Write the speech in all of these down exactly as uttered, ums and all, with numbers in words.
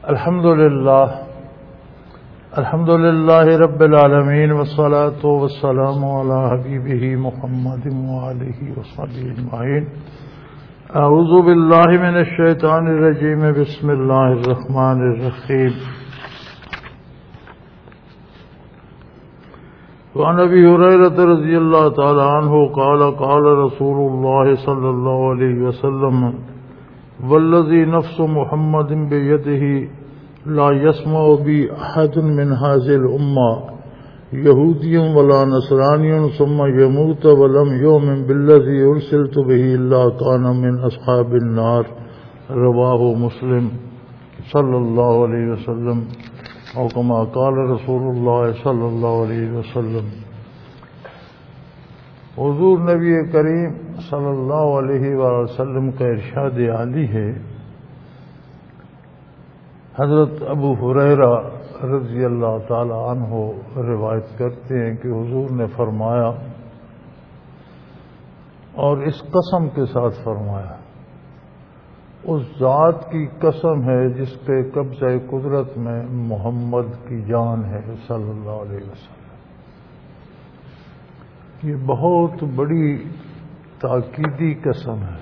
الحمد للہ الحمد للہ رب العالمین والصلاة والسلام علی حبیبہ محمد وآلہ وصحبہ اجمعین. اعوذ باللہ من الشیطان الرجیم. بسم اللہ الرحمن الرحیم. وعن ابی ہریرہ رضی اللہ تعالی عنہ قال قال رسول اللہ صلی اللہ علیہ وسلم والذی نفس محمد بیدہ لا يسمع بی احد من هذه الامہ یہودی ولا نصرانی ثم يموت ولم يؤمن بالذی ارسلت به الا كان من اصحاب النار. رواہ مسلم صلی اللہ علیہ وسلم او کما قال رسول اللہ صلی اللہ علیہ وسلم. حضور نبی کریم صلی اللہ علیہ وآلہ وسلم کا ارشاد عالی ہے. حضرت ابو ہریرہ رضی اللہ تعالی عنہ روایت کرتے ہیں کہ حضور نے فرمایا، اور اس قسم کے ساتھ فرمایا، اس ذات کی قسم ہے جس کے قبضہ قدرت میں محمد کی جان ہے صلی اللہ علیہ وسلم. یہ بہت بڑی تاکیدی قسم ہے.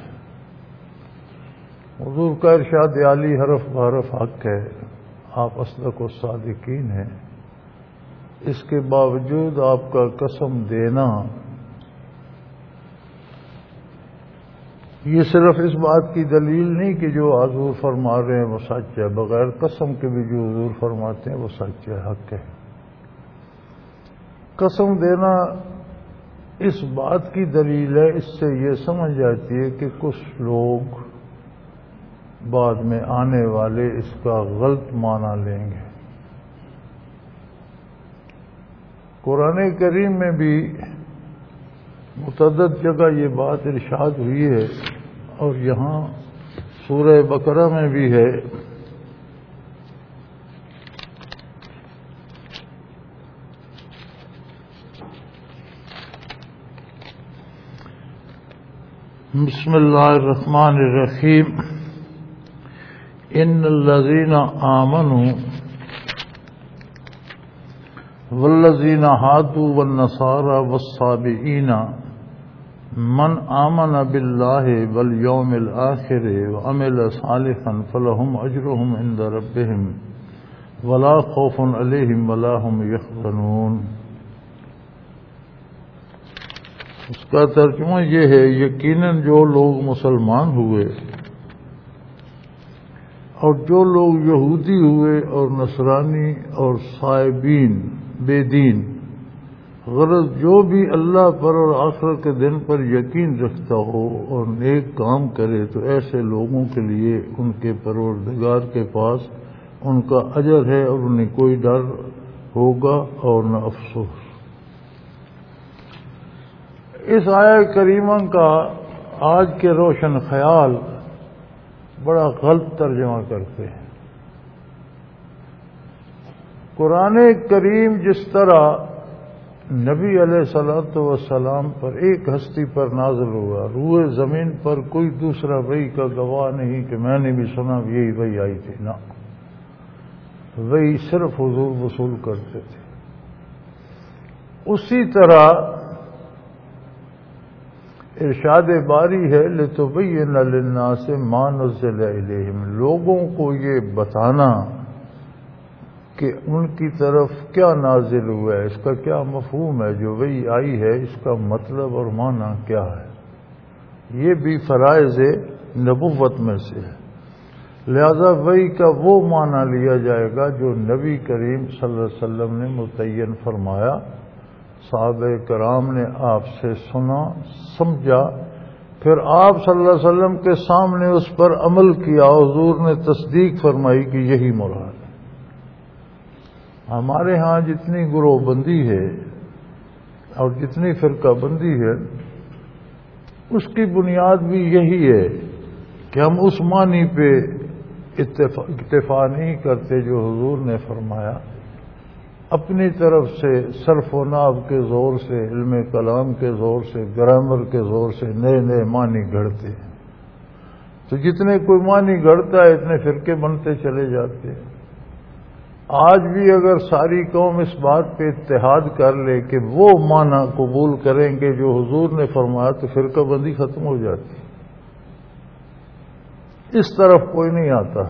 حضور کا ارشاد عالی حرف بحرف حق ہے. آپ اصدق و صادقین ہیں. اس کے باوجود آپ کا قسم دینا یہ صرف اس بات کی دلیل نہیں کہ جو حضور فرما رہے ہیں وہ سچ ہے. بغیر قسم کے بھی جو حضور فرماتے ہیں وہ سچ ہے، حق ہے. قسم دینا اس بات کی دلیل ہے. اس سے یہ سمجھ جاتی ہے کہ کچھ لوگ بعد میں آنے والے اس کا غلط معنی لیں گے. قرآن کریم میں بھی متعدد جگہ یہ بات ارشاد ہوئی ہے، اور یہاں سورہ بقرہ میں بھی ہے. بسم اللہ الرحمن الرحیم. ان الذین آمنوا والذین ہادوا والنصارى والصابئین من آمن باللہ والیوم الآخر وعمل صالحا فلہم اجرہم عند ربہم ولا خوف علیہم ولا هم یحزنون. اس کا ترجمہ یہ ہے، یقیناً جو لوگ مسلمان ہوئے اور جو لوگ یہودی ہوئے اور نصرانی اور صائبین بے دین، غرض جو بھی اللہ پر اور آخرت کے دن پر یقین رکھتا ہو اور نیک کام کرے، تو ایسے لوگوں کے لیے ان کے پروردگار کے پاس ان کا اجر ہے، اور انہیں کوئی ڈر ہوگا اور نہ افسوس. اس آیت کریمہ کا آج کے روشن خیال بڑا غلط ترجمہ کرتے ہیں. قرآن کریم جس طرح نبی علیہ الصلوۃ والسلام پر ایک ہستی پر نازل ہوا، روئے زمین پر کوئی دوسرا وحی کا گواہ نہیں کہ میں نے بھی سنا یہی وحی آئی تھی. نہ، وحی صرف حضور وصول کرتے تھے. اسی طرح ارشاد باری ہے لِتُبَيِّنَ لِلنَّاسِ مَا نُزِّلَ إِلَيْهِمْ، لوگوں کو یہ بتانا کہ ان کی طرف کیا نازل ہوا ہے، اس کا کیا مفہوم ہے، جو وحی آئی ہے اس کا مطلب اور معنی کیا ہے. یہ بھی فرائض نبوت میں سے ہے. لہذا وحی کا وہ معنی لیا جائے گا جو نبی کریم صلی اللہ علیہ وسلم نے متعین فرمایا. صحابہ کرام نے آپ سے سنا، سمجھا، پھر آپ صلی اللہ علیہ وسلم کے سامنے اس پر عمل کیا. حضور نے تصدیق فرمائی کہ یہی مراد ہے. ہمارے ہاں جتنی گروہ بندی ہے اور جتنی فرقہ بندی ہے، اس کی بنیاد بھی یہی ہے کہ ہم اس معنی پہ اکتفا نہیں کرتے جو حضور نے فرمایا. اپنی طرف سے صرف و نحو کے زور سے، علم کلام کے زور سے، گرامر کے زور سے نئے نئے معنی گھڑتے ہیں. تو جتنے کوئی معنی گھڑتا ہے اتنے فرقے بنتے چلے جاتے ہیں۔ آج بھی اگر ساری قوم اس بات پہ اتحاد کر لے کہ وہ معنی قبول کریں گے جو حضور نے فرمایا تو فرقہ بندی ختم ہو جاتی۔ اس طرف کوئی نہیں آتا۔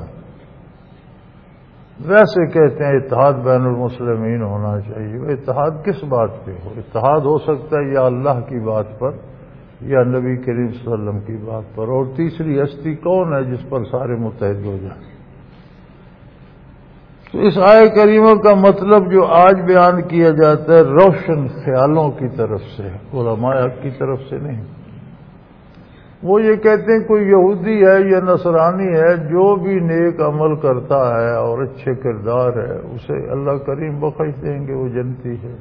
ویسے کہتے ہیں اتحاد بین المسلمین ہونا چاہیے۔ وہ اتحاد کس بات پہ ہو؟ اتحاد ہو سکتا ہے یا اللہ کی بات پر یا نبی کریم صلی اللہ علیہ وسلم کی بات پر، اور تیسری ہستی کون ہے جس پر سارے متحد ہو جائیں؟ تو اس آیہ کریمہ کا مطلب جو آج بیان کیا جاتا ہے روشن خیالوں کی طرف سے، علماء حق کی طرف سے نہیں۔ وہ یہ کہتے ہیں کوئی یہودی ہے یا نصرانی ہے، جو بھی نیک عمل کرتا ہے اور اچھے کردار ہے اسے اللہ کریم بخش دیں گے، وہ جنتی ہے۔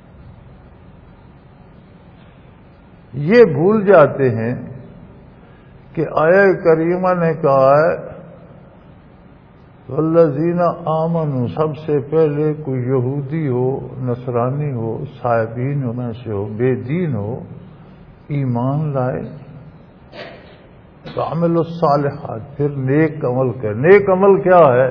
یہ بھول جاتے ہیں کہ آیہ کریمہ نے کہا ہے والذین آمنوا، سب سے پہلے کوئی یہودی ہو، نصرانی ہو، صائبین میں سے ہو، بے دین ہو، ایمان لائے، عمل الصالحات، پھر نیک عمل کر۔ نیک عمل کیا ہے؟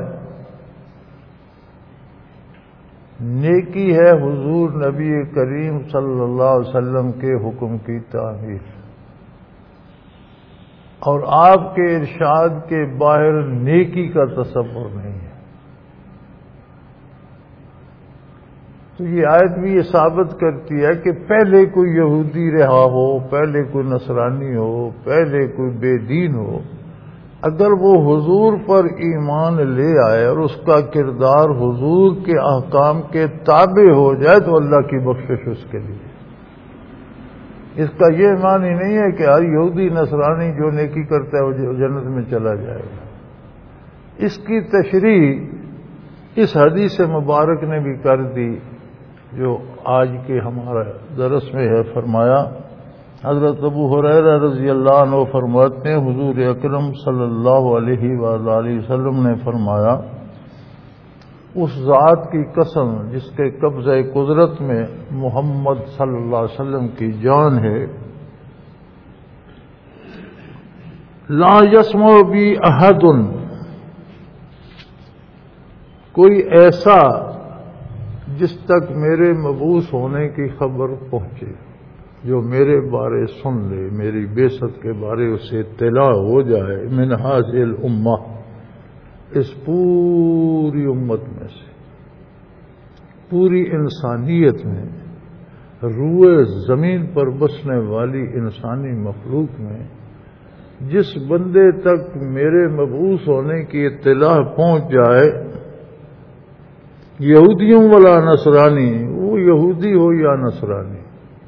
نیکی ہے حضور نبی کریم صلی اللہ علیہ وسلم کے حکم کی تعمیل اور آپ کے ارشاد کے باہر نیکی کا تصور نہیں ہے۔ تو یہ آیت بھی یہ ثابت کرتی ہے کہ پہلے کوئی یہودی رہا ہو، پہلے کوئی نصرانی ہو، پہلے کوئی بے دین ہو، اگر وہ حضور پر ایمان لے آئے اور اس کا کردار حضور کے احکام کے تابع ہو جائے تو اللہ کی بخشش اس کے لیے۔ اس کا یہ معنی نہیں ہے کہ ہر یہودی نصرانی جو نیکی کرتا ہے وہ جنت میں چلا جائے گا۔ اس کی تشریح اس حدیث مبارک نے بھی کر دی جو آج کے ہمارا درس میں ہے۔ فرمایا حضرت ابو ہریرہ رضی اللہ عنہ فرماتے ہیں حضور اکرم صلی اللہ علیہ وآلہ وسلم نے فرمایا اس ذات کی قسم جس کے قبضہ قدرت میں محمد صلی اللہ علیہ وسلم کی جان ہے، لا یسمع بی احد، کوئی ایسا جس تک میرے مبعوث ہونے کی خبر پہنچے، جو میرے بارے سن لے، میری بعثت کے بارے اسے اطلاع ہو جائے، من ھذہ الامہ، اس پوری امت میں سے، پوری انسانیت میں، روئے زمین پر بسنے والی انسانی مخلوق میں جس بندے تک میرے مبعوث ہونے کی اطلاع پہنچ جائے، یہودیوں والا نصرانی، وہ یہودی ہو یا نصرانی،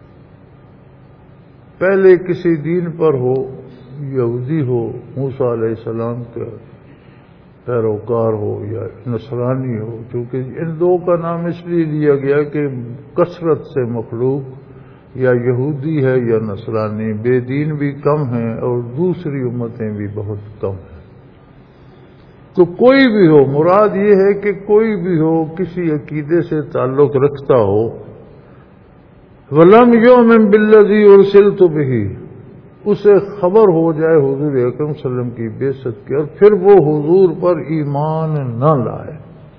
پہلے کسی دین پر ہو، یہودی ہو، موسیٰ علیہ السلام کا پیروکار ہو یا نصرانی ہو، چونکہ ان دو کا نام اس لیے لیا گیا کہ کثرت سے مخلوق یا یہودی ہے یا نصرانی، بے دین بھی کم ہیں اور دوسری امتیں بھی بہت کم ہیں۔ تو کوئی بھی ہو، مراد یہ ہے کہ کوئی بھی ہو کسی عقیدے سے تعلق رکھتا ہو، وَلَمْ يُؤْمِنْ بِالَّذِي أُرْسِلْتُ بِهِ، اسے خبر ہو جائے حضور اکرم صلی اللہ علیہ وسلم کی بعثت کی اور پھر وہ حضور پر ایمان نہ لائے،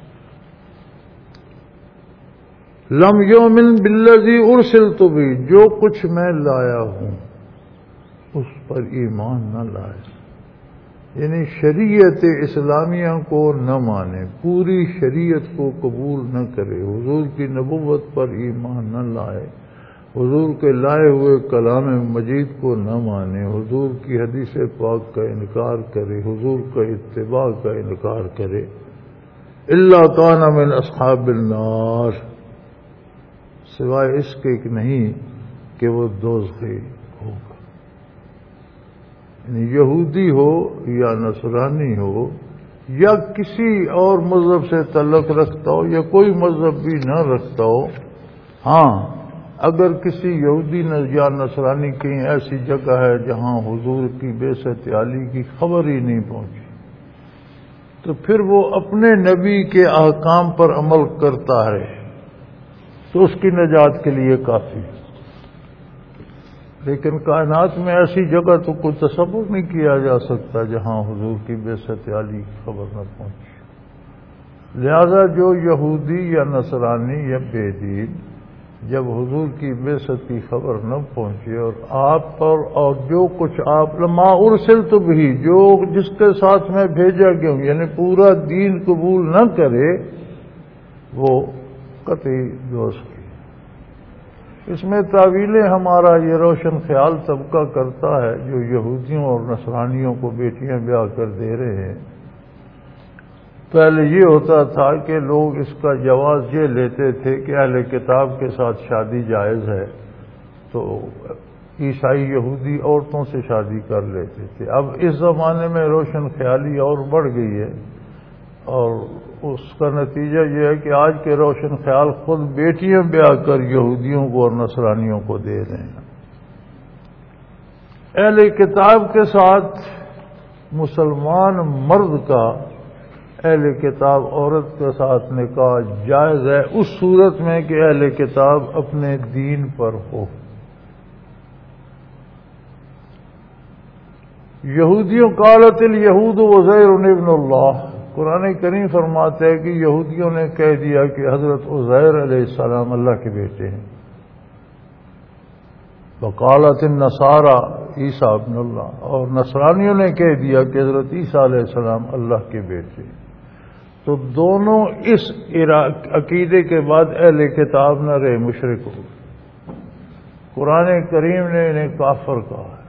لم یؤمن بالذی ارسلت بہ، جو کچھ میں لایا ہوں اس پر ایمان نہ لائے، یعنی شریعت اسلامیہ کو نہ مانے، پوری شریعت کو قبول نہ کرے، حضور کی نبوت پر ایمان نہ لائے، حضور کے لائے ہوئے کلام مجید کو نہ مانے، حضور کی حدیث پاک کا انکار کرے، حضور کا اتباع کا انکار کرے، الا کان من اصحاب النار، سوائے اس کے کہ نہیں کہ وہ دوزخی ہوگا۔ یعنی یہودی ہو یا نصرانی ہو یا کسی اور مذہب سے تعلق رکھتا ہو یا کوئی مذہب بھی نہ رکھتا ہو، ہاں اگر کسی یہودی یا نصرانی کہیں ایسی جگہ ہے جہاں حضور کی بعثت عالی کی خبر ہی نہیں پہنچی تو پھر وہ اپنے نبی کے احکام پر عمل کرتا ہے تو اس کی نجات کے لیے کافی۔ لیکن کائنات میں ایسی جگہ تو کوئی تصور نہیں کیا جا سکتا جہاں حضور کی بعثت عالی کی خبر نہ پہنچی۔ لہذا جو یہودی یا نصرانی یا بے دین جب حضور کی بعثت کی خبر نہ پہنچے اور آپ پر اور جو کچھ آپ لما ارسلت بھی جو جس کے ساتھ میں بھیجا گیا ہوں یعنی پورا دین قبول نہ کرے وہ قطعی دوست کی۔ اس میں تعویلیں ہمارا یہ روشن خیال طبقہ کرتا ہے جو یہودیوں اور نصرانیوں کو بیٹیاں بیاہ کر دے رہے ہیں۔ پہلے یہ ہوتا تھا کہ لوگ اس کا جواز یہ لیتے تھے کہ اہل کتاب کے ساتھ شادی جائز ہے تو عیسائی یہودی عورتوں سے شادی کر لیتے تھے۔ اب اس زمانے میں روشن خیالی اور بڑھ گئی ہے اور اس کا نتیجہ یہ ہے کہ آج کے روشن خیال خود بیٹیاں بیاہ کر یہودیوں کو اور نصرانیوں کو دے رہے ہیں۔ اہل کتاب کے ساتھ مسلمان مرد کا اہل کتاب عورت کے ساتھ نکاح جائز ہے اس صورت میں کہ اہل کتاب اپنے دین پر ہو۔ یہودیوں قالت الیہود عزیر ابن اللہ، قرآن کریم فرماتے ہیں کہ یہودیوں نے کہہ دیا کہ حضرت عزیر علیہ السلام اللہ کے بیٹے ہیں۔ وقالت النصارى عیسیٰ ابن اللہ، اور نصرانیوں نے کہہ دیا کہ حضرت عیسیٰ علیہ السلام اللہ کے بیٹے ہیں۔ تو دونوں اس عقیدے کے بعد اہل کتاب نہ رہے، مشرک ہو۔ قرآن کریم نے انہیں کافر کہا ہے۔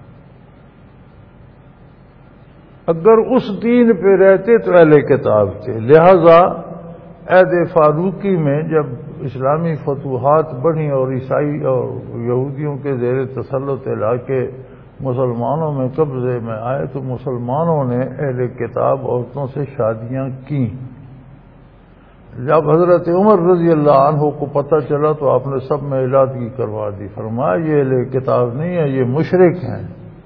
اگر اس دین پہ رہتے تو اہل کتاب تھے۔ لہذا عہد فاروقی میں جب اسلامی فتوحات بڑھی اور عیسائی اور یہودیوں کے زیر تسلط علاقے مسلمانوں میں قبضے میں آئے تو مسلمانوں نے اہل کتاب عورتوں سے شادیاں کیں۔ جب حضرت عمر رضی اللہ عنہ کو پتہ چلا تو آپ نے سب میں علادگی کروا دی، فرمایا یہ اہل کتاب نہیں ہے، یہ مشرک ہیں۔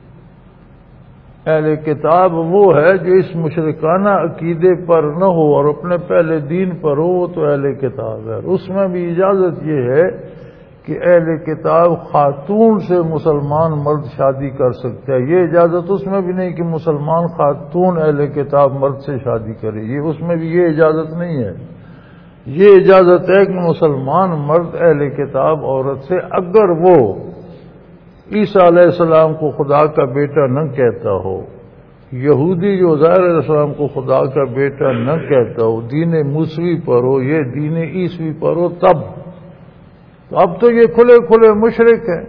اہل کتاب وہ ہے جو اس مشرکانہ عقیدے پر نہ ہو اور اپنے پہلے دین پر ہو، وہ تو اہل کتاب ہے۔ اس میں بھی اجازت یہ ہے کہ اہل کتاب خاتون سے مسلمان مرد شادی کر سکتا ہے، یہ اجازت اس میں بھی نہیں کہ مسلمان خاتون اہل کتاب مرد سے شادی کرے، یہ اس میں بھی یہ اجازت نہیں ہے۔ یہ اجازت ہے کہ مسلمان مرد اہل کتاب عورت سے اگر وہ عیسیٰ علیہ السلام کو خدا کا بیٹا نہ کہتا ہو، یہودی جو عزیر علیہ السلام کو خدا کا بیٹا نہ کہتا ہو، دین موسوی پر ہو، یہ دین عیسوی پر ہو، تب تو اب تو یہ کھلے کھلے مشرک ہیں۔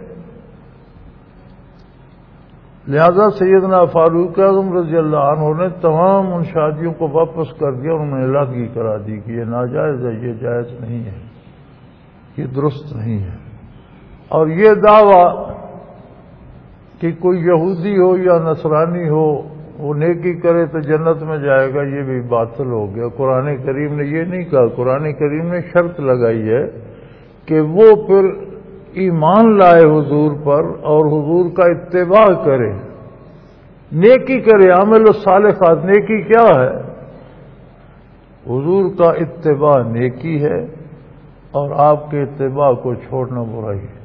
لہذا سیدنا فاروق اعظم رضی اللہ عنہ نے تمام ان شادیوں کو واپس کر دیا اور انہوں نے علادگی کرا دی کہ یہ ناجائز ہے، یہ جائز نہیں ہے، یہ درست نہیں ہے۔ اور یہ دعویٰ کہ کوئی یہودی ہو یا نصرانی ہو وہ نیکی کرے تو جنت میں جائے گا، یہ بھی باطل ہو گیا۔ قرآن کریم نے یہ نہیں کہا، قرآن کریم نے شرط لگائی ہے کہ وہ پھر ایمان لائے حضور پر اور حضور کا اتباع کرے، نیکی کرے، عمل الصالحات۔ نیکی کیا ہے؟ حضور کا اتباع نیکی ہے اور آپ کے اتباع کو چھوڑنا برائی ہے۔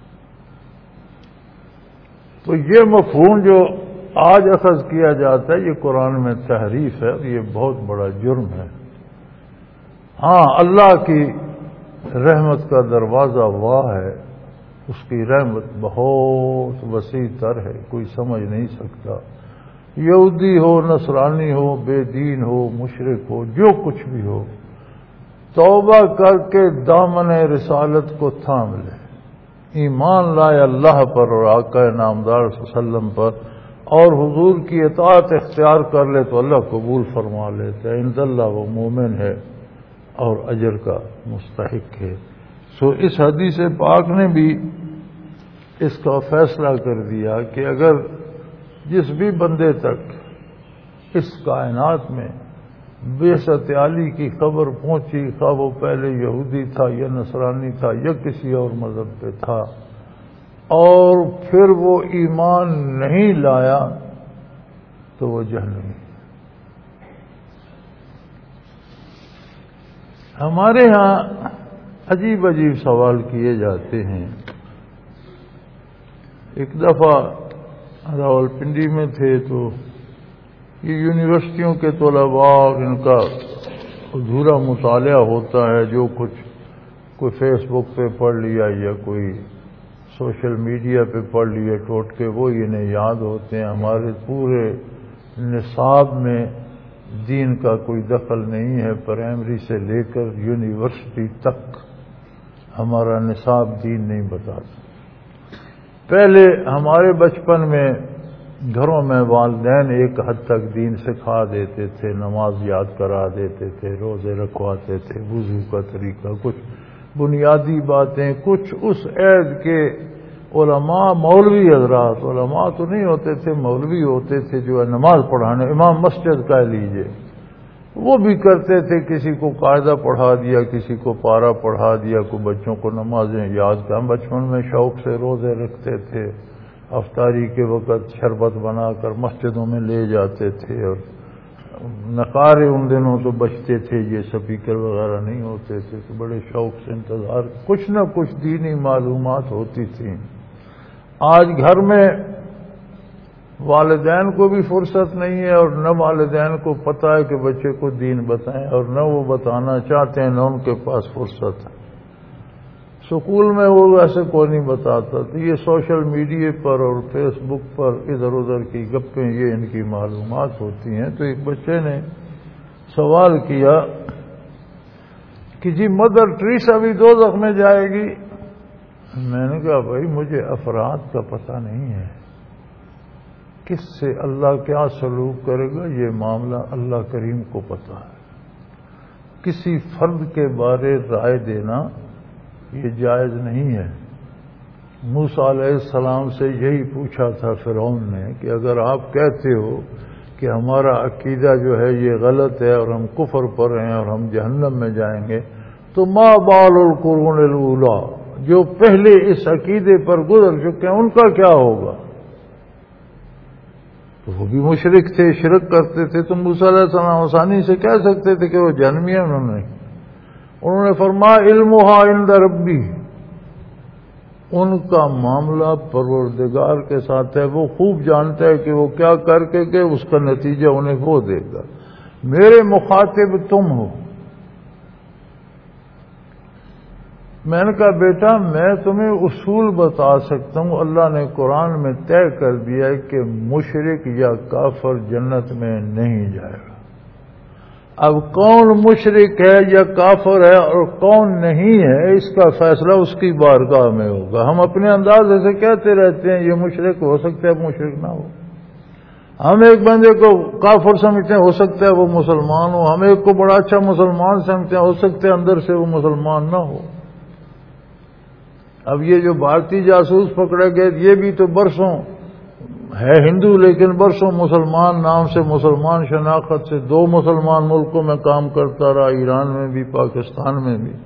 تو یہ مفہوم جو آج اخذ کیا جاتا ہے یہ قرآن میں تحریف ہے اور یہ بہت بڑا جرم ہے۔ ہاں اللہ کی رحمت کا دروازہ واہ ہے، اس کی رحمت بہت وسیع تر ہے، کوئی سمجھ نہیں سکتا۔ یہودی ہو، نصرانی ہو، بے دین ہو، مشرک ہو، جو کچھ بھی ہو، توبہ کر کے دامن رسالت کو تھام لے، ایمان لائے اللہ پر اور آقا نامدار صلی اللہ علیہ وسلم پر اور حضور کی اطاعت اختیار کر لے تو اللہ قبول فرما لیتا ہے۔ عند اللہ وہ مومن ہے اور اجر کا مستحق ہے۔ سو اس حدیث پاک نے بھی اس کا فیصلہ کر دیا کہ اگر جس بھی بندے تک اس کائنات میں بعثت عالی کی خبر پہنچی، خواہ وہ پہلے یہودی تھا یا نصرانی تھا یا کسی اور مذہب پہ تھا، اور پھر وہ ایمان نہیں لایا تو وہ جہنمی۔ ہمارے ہاں عجیب عجیب سوال کیے جاتے ہیں۔ ایک دفعہ راولپنڈی میں تھے تو یہ یونیورسٹیوں کے طلباء اور ان کا ادھورا مطالعہ ہوتا ہے، جو کچھ کوئی فیس بک پہ پڑھ لیا یا کوئی سوشل میڈیا پہ پڑھ لیے ٹوٹکے، وہ انہیں یاد ہوتے ہیں۔ ہمارے پورے نصاب میں دین کا کوئی دخل نہیں ہے، پرائمری سے لے کر یونیورسٹی تک ہمارا نصاب دین نہیں بتاتا۔ پہلے ہمارے بچپن میں گھروں میں والدین ایک حد تک دین سکھا دیتے تھے، نماز یاد کرا دیتے تھے، روزے رکھواتے تھے، وضو کا طریقہ، کچھ بنیادی باتیں، کچھ اس عہد کے علماء، مولوی حضرات، علماء تو نہیں ہوتے تھے، مولوی ہوتے تھے جو نماز پڑھانے، امام مسجد کہہ لیجئے، وہ بھی کرتے تھے۔ کسی کو قاعدہ پڑھا دیا، کسی کو پارا پڑھا دیا، کوئی بچوں کو نمازیں یاد کر۔ ہم بچپن میں شوق سے روزے رکھتے تھے، افطاری کے وقت شربت بنا کر مسجدوں میں لے جاتے تھے، اور نقارے ان دنوں تو بچتے تھے، یہ سپیکر وغیرہ نہیں ہوتے تھے، تو بڑے شوق سے انتظار، کچھ نہ کچھ دینی معلومات ہوتی تھیں۔ آج گھر میں والدین کو بھی فرصت نہیں ہے، اور نہ والدین کو پتہ ہے کہ بچے کو دین بتائیں، اور نہ وہ بتانا چاہتے ہیں، نہ ان کے پاس فرصت ہے۔ سکول میں وہ ویسے کوئی نہیں بتاتا، تو یہ سوشل میڈیا پر اور فیس بک پر ادھر ادھر کی گپیں، یہ ان کی معلومات ہوتی ہیں۔ تو ایک بچے نے سوال کیا کہ جی مدر ٹریسا بھی دوزخ میں جائے گی؟ میں نے کہا بھائی مجھے افراد کا پتہ نہیں ہے، کس سے اللہ کیا سلوک کرے گا یہ معاملہ اللہ کریم کو پتہ ہے۔ کسی فرد کے بارے رائے دینا یہ جائز نہیں ہے۔ موسیٰ علیہ السلام سے یہی پوچھا تھا فرعون نے کہ اگر آپ کہتے ہو کہ ہمارا عقیدہ جو ہے یہ غلط ہے اور ہم کفر پر ہیں اور ہم جہنم میں جائیں گے، تو ما بال القرون الاولیٰ، جو پہلے اس عقیدے پر گزر چکے ہیں ان کا کیا ہوگا؟ تو وہ بھی مشرک تھے، شرک کرتے تھے، تو موسیٰ علیہ السلام آسانی سے کہہ سکتے تھے کہ وہ جہنمی ہیں۔ انہوں نے انہوں نے فرمایا علمھا عند ربی، ان کا معاملہ پروردگار کے ساتھ ہے، وہ خوب جانتا ہے کہ وہ کیا کر کے کہ اس کا نتیجہ انہیں وہ دے گا، میرے مخاطب تم ہو۔ میں نے کہا بیٹا میں تمہیں اصول بتا سکتا ہوں، اللہ نے قرآن میں طے کر دیا ہے کہ مشرک یا کافر جنت میں نہیں جائے گا۔ اب کون مشرک ہے یا کافر ہے اور کون نہیں ہے، اس کا فیصلہ اس کی بارگاہ میں ہوگا۔ ہم اپنے انداز سے کہتے رہتے ہیں یہ مشرک ہو سکتا ہے، مشرک نہ ہو۔ ہم ایک بندے کو کافر سمجھتے ہیں، ہو سکتا ہے وہ مسلمان ہو، ہم ایک کو بڑا اچھا مسلمان سمجھتے ہیں، ہو سکتا ہے اندر سے وہ مسلمان نہ ہو۔ اب یہ جو بھارتی جاسوس پکڑے گئے یہ بھی تو برسوں ہے ہندو لیکن برسوں مسلمان نام سے، مسلمان شناخت سے دو مسلمان ملکوں میں کام کرتا رہا، ایران میں بھی پاکستان میں بھی،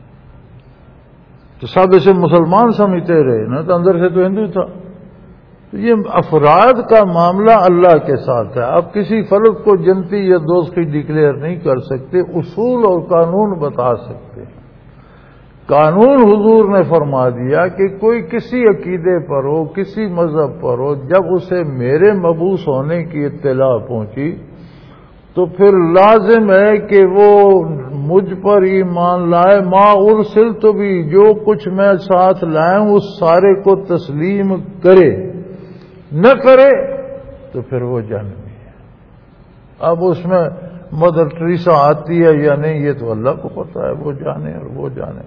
تو سب اسے مسلمان سمجھتے رہے نا، تو اندر سے تو ہندو تھا۔ تو یہ افراد کا معاملہ اللہ کے ساتھ ہے، آپ کسی فرد کو جنتی یا دوزخی ڈکلیئر نہیں کر سکتے، اصول اور قانون بتا سکتے ہیں۔ قانون حضور نے فرما دیا کہ کوئی کسی عقیدے پر ہو، کسی مذہب پر ہو، جب اسے میرے مبعوث ہونے کی اطلاع پہنچی تو پھر لازم ہے کہ وہ مجھ پر ایمان لائے، ما ارسلت بھی، جو کچھ میں ساتھ لائیں اس سارے کو تسلیم کرے، نہ کرے تو پھر وہ جہنمی ہے۔ اب اس میں مدر ٹریسا آتی ہے یا نہیں یہ تو اللہ کو پتہ ہے، وہ جانے اور وہ جانے۔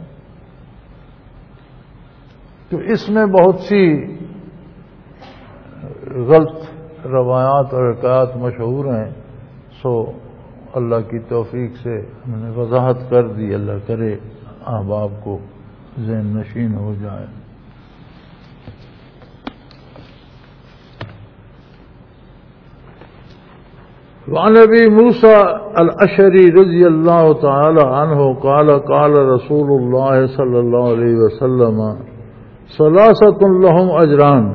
تو اس میں بہت سی غلط روایات اور حکایات مشہور ہیں، سو اللہ کی توفیق سے ہم نے وضاحت کر دی، اللہ کرے احباب کو ذہن نشین ہو جائے۔ وعن ابی موسیٰ الاشعری رضی اللہ تعالی عنہ قال قال رسول اللہ صلی اللہ علیہ وسلم ثلاثۃ لهم اجران،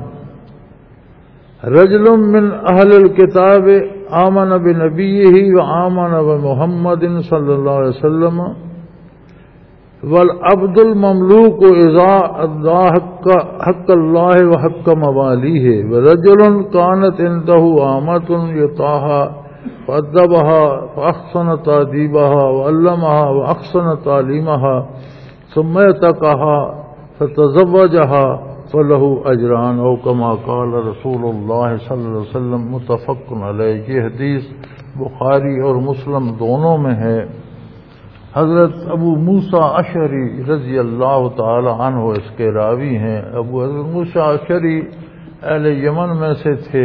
رجل من اہل الکتاب آمن بنبیہ وآمن بمحمد صلی اللہ علیہ وسلم والعبد المملوک اذا ادا حق اللہ وحق موالیہ ورجل كانت عنده عامۃ یطاعها فأدبها فأحسن تأديبها وعلمها وأحسن تعليمها ثم يتقاها فتزوجها فله أجران أو كما قال رسول الله صلی اللہ علیہ وسلم متفق علیہ. یہ حدیث بخاری اور مسلم دونوں میں ہے. حضرت ابو موسیٰ اشعری رضی اللہ تعالی عنہ اس کے راوی ہیں. ابو حضرت موسیٰ اشعری اہل یمن میں سے تھے،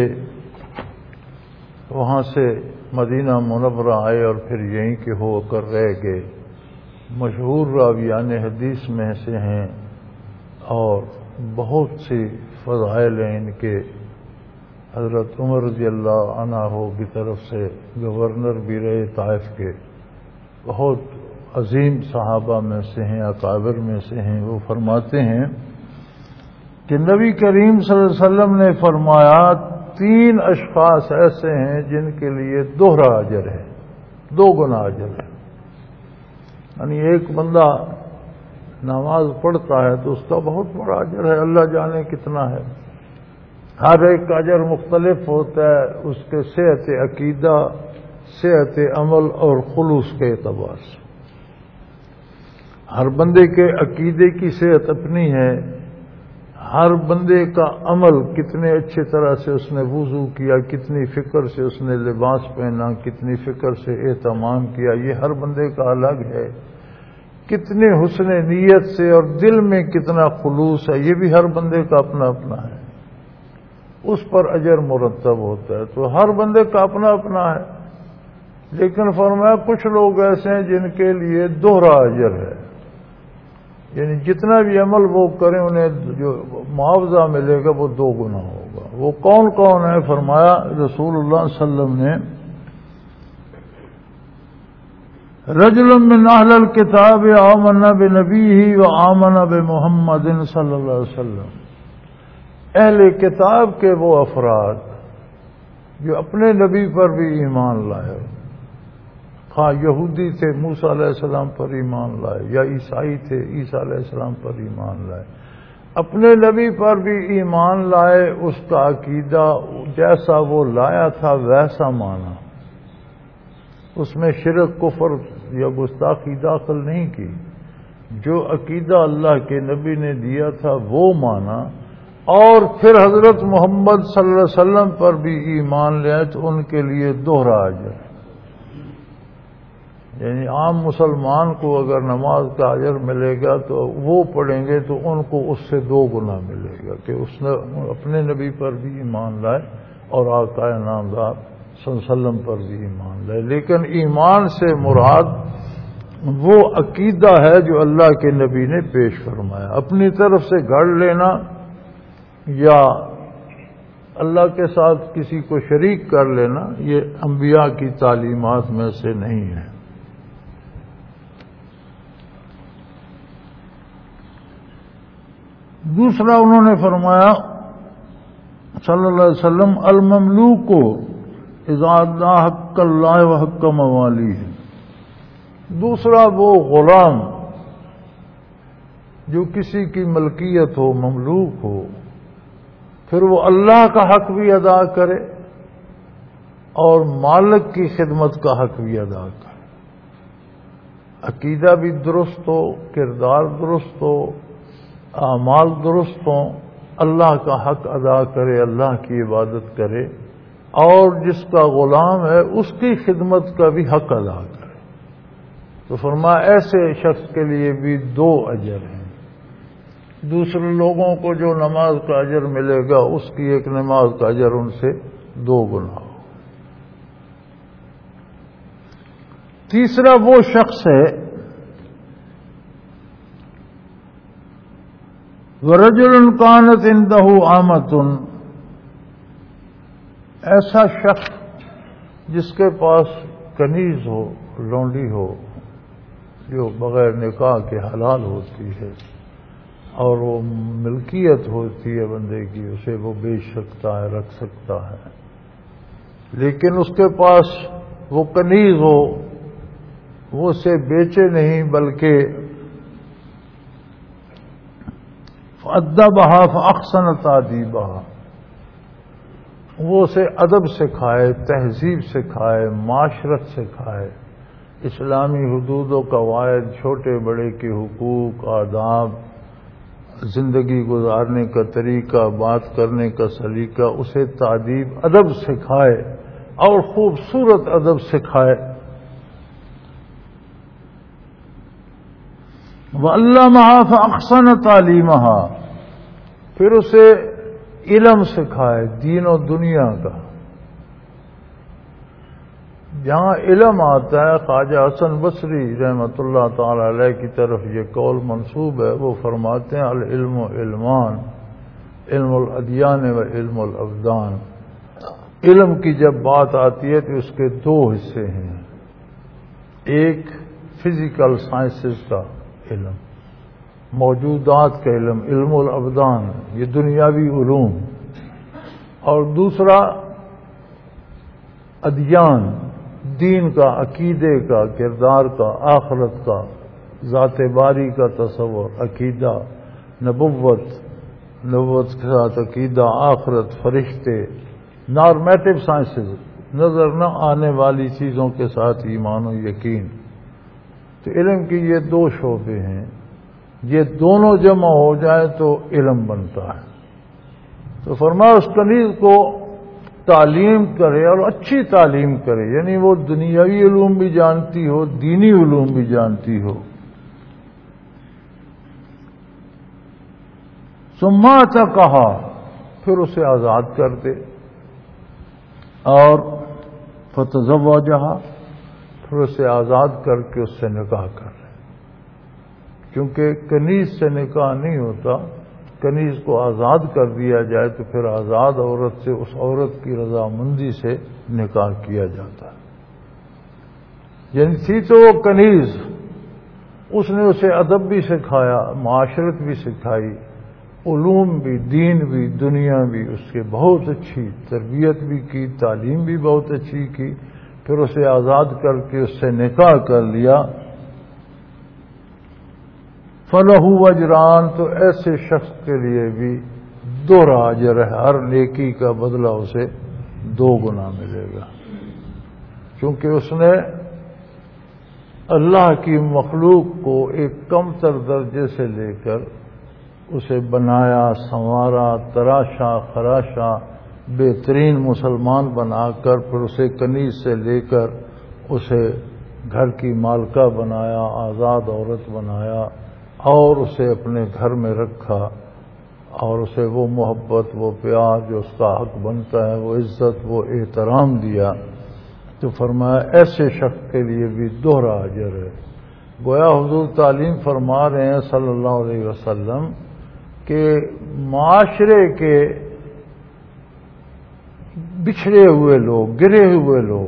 وہاں سے مدینہ منورہ آئے اور پھر یہیں کے ہو کر رہ گئے. مشہور راویان حدیث میں سے ہیں اور بہت سی فضائل ہیں ان کے. حضرت عمر رضی اللہ عنہ کی طرف سے گورنر بھی رہے طائف کے. بہت عظیم صحابہ میں سے ہیں، اکابر میں سے ہیں. وہ فرماتے ہیں کہ نبی کریم صلی اللہ علیہ وسلم نے فرمایا تین اشخاص ایسے ہیں جن کے لیے دوہرا اجر ہے، دو گنا اجر ہے. یعنی ایک بندہ نماز پڑھتا ہے تو اس کا بہت بڑا اجر ہے، اللہ جانے کتنا ہے. ہر ایک کا اجر مختلف ہوتا ہے اس کے صحت عقیدہ، صحت عمل اور خلوص کے اعتبار سے. ہر بندے کے عقیدے کی صحت اپنی ہے، ہر بندے کا عمل کتنے اچھے طرح سے اس نے وضو کیا، کتنی فکر سے اس نے لباس پہنا، کتنی فکر سے اہتمام کیا، یہ ہر بندے کا الگ ہے. کتنے حسن نیت سے اور دل میں کتنا خلوص ہے، یہ بھی ہر بندے کا اپنا اپنا ہے. اس پر اجر مرتب ہوتا ہے. تو ہر بندے کا اپنا اپنا ہے. لیکن فرمایا کچھ لوگ ایسے ہیں جن کے لیے دوہرا اجر ہے، یعنی جتنا بھی عمل وہ کریں انہیں جو معاوضہ ملے گا وہ دو گنا ہوگا. وہ کون کون ہے؟ فرمایا رسول اللہ صلی اللہ علیہ وسلم نے رجل من اہل الکتاب آمن بنبیہ وآمن بمحمد صلی اللہ علیہ وسلم. اہل کتاب کے وہ افراد جو اپنے نبی پر بھی ایمان لائے، خواہ یہودی تھے موسیٰ علیہ السلام پر ایمان لائے یا عیسائی تھے عیسیٰ علیہ السلام پر ایمان لائے، اپنے نبی پر بھی ایمان لائے، اس کا عقیدہ جیسا وہ لایا تھا ویسا مانا، اس میں شرک کفر یا گستاخی داخل نہیں کی. جو عقیدہ اللہ کے نبی نے دیا تھا وہ مانا، اور پھر حضرت محمد صلی اللہ علیہ وسلم پر بھی ایمان لے تو ان کے لیے دوہرا اجر. یعنی عام مسلمان کو اگر نماز کا اجر ملے گا تو وہ پڑھیں گے تو ان کو اس سے دو گنا ملے گا کہ اس نے اپنے نبی پر بھی ایمان لائے اور آقا نامدار صلی اللہ علیہ وسلم پر بھی ایمان لائے. لیکن ایمان سے مراد وہ عقیدہ ہے جو اللہ کے نبی نے پیش فرمایا. اپنی طرف سے گھڑ لینا یا اللہ کے ساتھ کسی کو شریک کر لینا یہ انبیاء کی تعلیمات میں سے نہیں ہے. دوسرا انہوں نے فرمایا صلی اللہ علیہ وسلم المملوک اذا ادا حق اللہ و حق موالیہ. دوسرا وہ غلام جو کسی کی ملکیت ہو، مملوک ہو، پھر وہ اللہ کا حق بھی ادا کرے اور مالک کی خدمت کا حق بھی ادا کرے. عقیدہ بھی درست ہو، کردار درست ہو، اعمال درست ہوں، اللہ کا حق ادا کرے، اللہ کی عبادت کرے، اور جس کا غلام ہے اس کی خدمت کا بھی حق ادا کرے. تو فرمایا ایسے شخص کے لیے بھی دو اجر ہیں. دوسرے لوگوں کو جو نماز کا اجر ملے گا اس کی ایک نماز کا اجر ان سے دو گنا ہو. تیسرا وہ شخص ہے وَرَجُلٌ كَانَتْ عِنْدَهُ آمَةٌ، ایسا شخص جس کے پاس کنیز ہو، لونڈی ہو، جو بغیر نکاح کے حلال ہوتی ہے اور وہ ملکیت ہوتی ہے بندے کی، اسے وہ بیچ سکتا ہے، رکھ سکتا ہے. لیکن اس کے پاس وہ کنیز ہو، وہ اسے بیچے نہیں بلکہ فأدبہا فأحسن تأدیبہا، وہ اسے ادب سکھائے، تہذیب سکھائے، معاشرت سکھائے، اسلامی حدود و قواعد، چھوٹے بڑے کے حقوق، آداب، زندگی گزارنے کا طریقہ، بات کرنے کا سلیقہ، اسے تادیب ادب سکھائے اور خوبصورت ادب سکھائے۔ وَعَلَّمَهَا فَأَحْسَنَ تَعْلِيمَهَا، پھر اسے علم سکھائے دین و دنیا کا۔ جہاں علم آتا ہے، خواجہ حسن بصری رحمۃ اللہ تعالی علیہ کی طرف یہ قول منسوب ہے، وہ فرماتے ہیں العلم علمان، علم الادیان و علم الابدان۔ علم کی جب بات آتی ہے تو اس کے دو حصے ہیں، ایک فزیکل سائنسز کا علم، موجودات کا علم، علم الابدان، یہ دنیاوی علوم، اور دوسرا ادیان، دین کا، عقیدے کا، کردار کا، آخرت کا، ذات باری کا تصور، عقیدہ، نبوت، نبوت کے ساتھ عقیدہ، آخرت، فرشتے، نارمیٹو سائنسز، نظر نہ آنے والی چیزوں کے ساتھ ایمان و یقین۔ تو علم کی یہ دو شعبے ہیں، یہ دونوں جمع ہو جائیں تو علم بنتا ہے۔ تو فرمایا اس کنیز کو تعلیم کرے اور اچھی تعلیم کرے، یعنی وہ دنیاوی علوم بھی جانتی ہو، دینی علوم بھی جانتی ہو۔ ثم کہا، پھر اسے آزاد کر دے، اور فتزوجہا، پھر اسے آزاد کر کے اس سے نکاح کر لے، کیونکہ کنیز سے نکاح نہیں ہوتا، کنیز کو آزاد کر دیا جائے تو پھر آزاد عورت سے اس عورت کی رضامندی سے نکاح کیا جاتا ہے۔ یعنی تھی تو وہ کنیز، اس نے اسے ادب بھی سکھایا، معاشرت بھی سکھائی، علوم بھی، دین بھی، دنیا بھی، اس کے بہت اچھی تربیت بھی کی، تعلیم بھی بہت اچھی کی، پھر اسے آزاد کر کے اس سے نکاح کر لیا۔ فَلَهُ اجران، تو ایسے شخص کے لیے بھی دوہرا اجر ہے، ہر نیکی کا بدلہ اسے دو گنا ملے گا، کیونکہ اس نے اللہ کی مخلوق کو ایک کم تر درجے سے لے کر اسے بنایا، سنوارا، تراشا، خراشا، بہترین مسلمان بنا کر پھر اسے کنیز سے لے کر اسے گھر کی مالکہ بنایا، آزاد عورت بنایا، اور اسے اپنے گھر میں رکھا، اور اسے وہ محبت، وہ پیار جو اس کا حق بنتا ہے، وہ عزت، وہ احترام دیا۔ تو فرمایا ایسے شخص کے لیے بھی دوہرا اجر ہے۔ گویا حضور تعلیم فرما رہے ہیں صلی اللہ علیہ وسلم کہ معاشرے کے بچھڑے ہوئے لوگ، گرے ہوئے لوگ،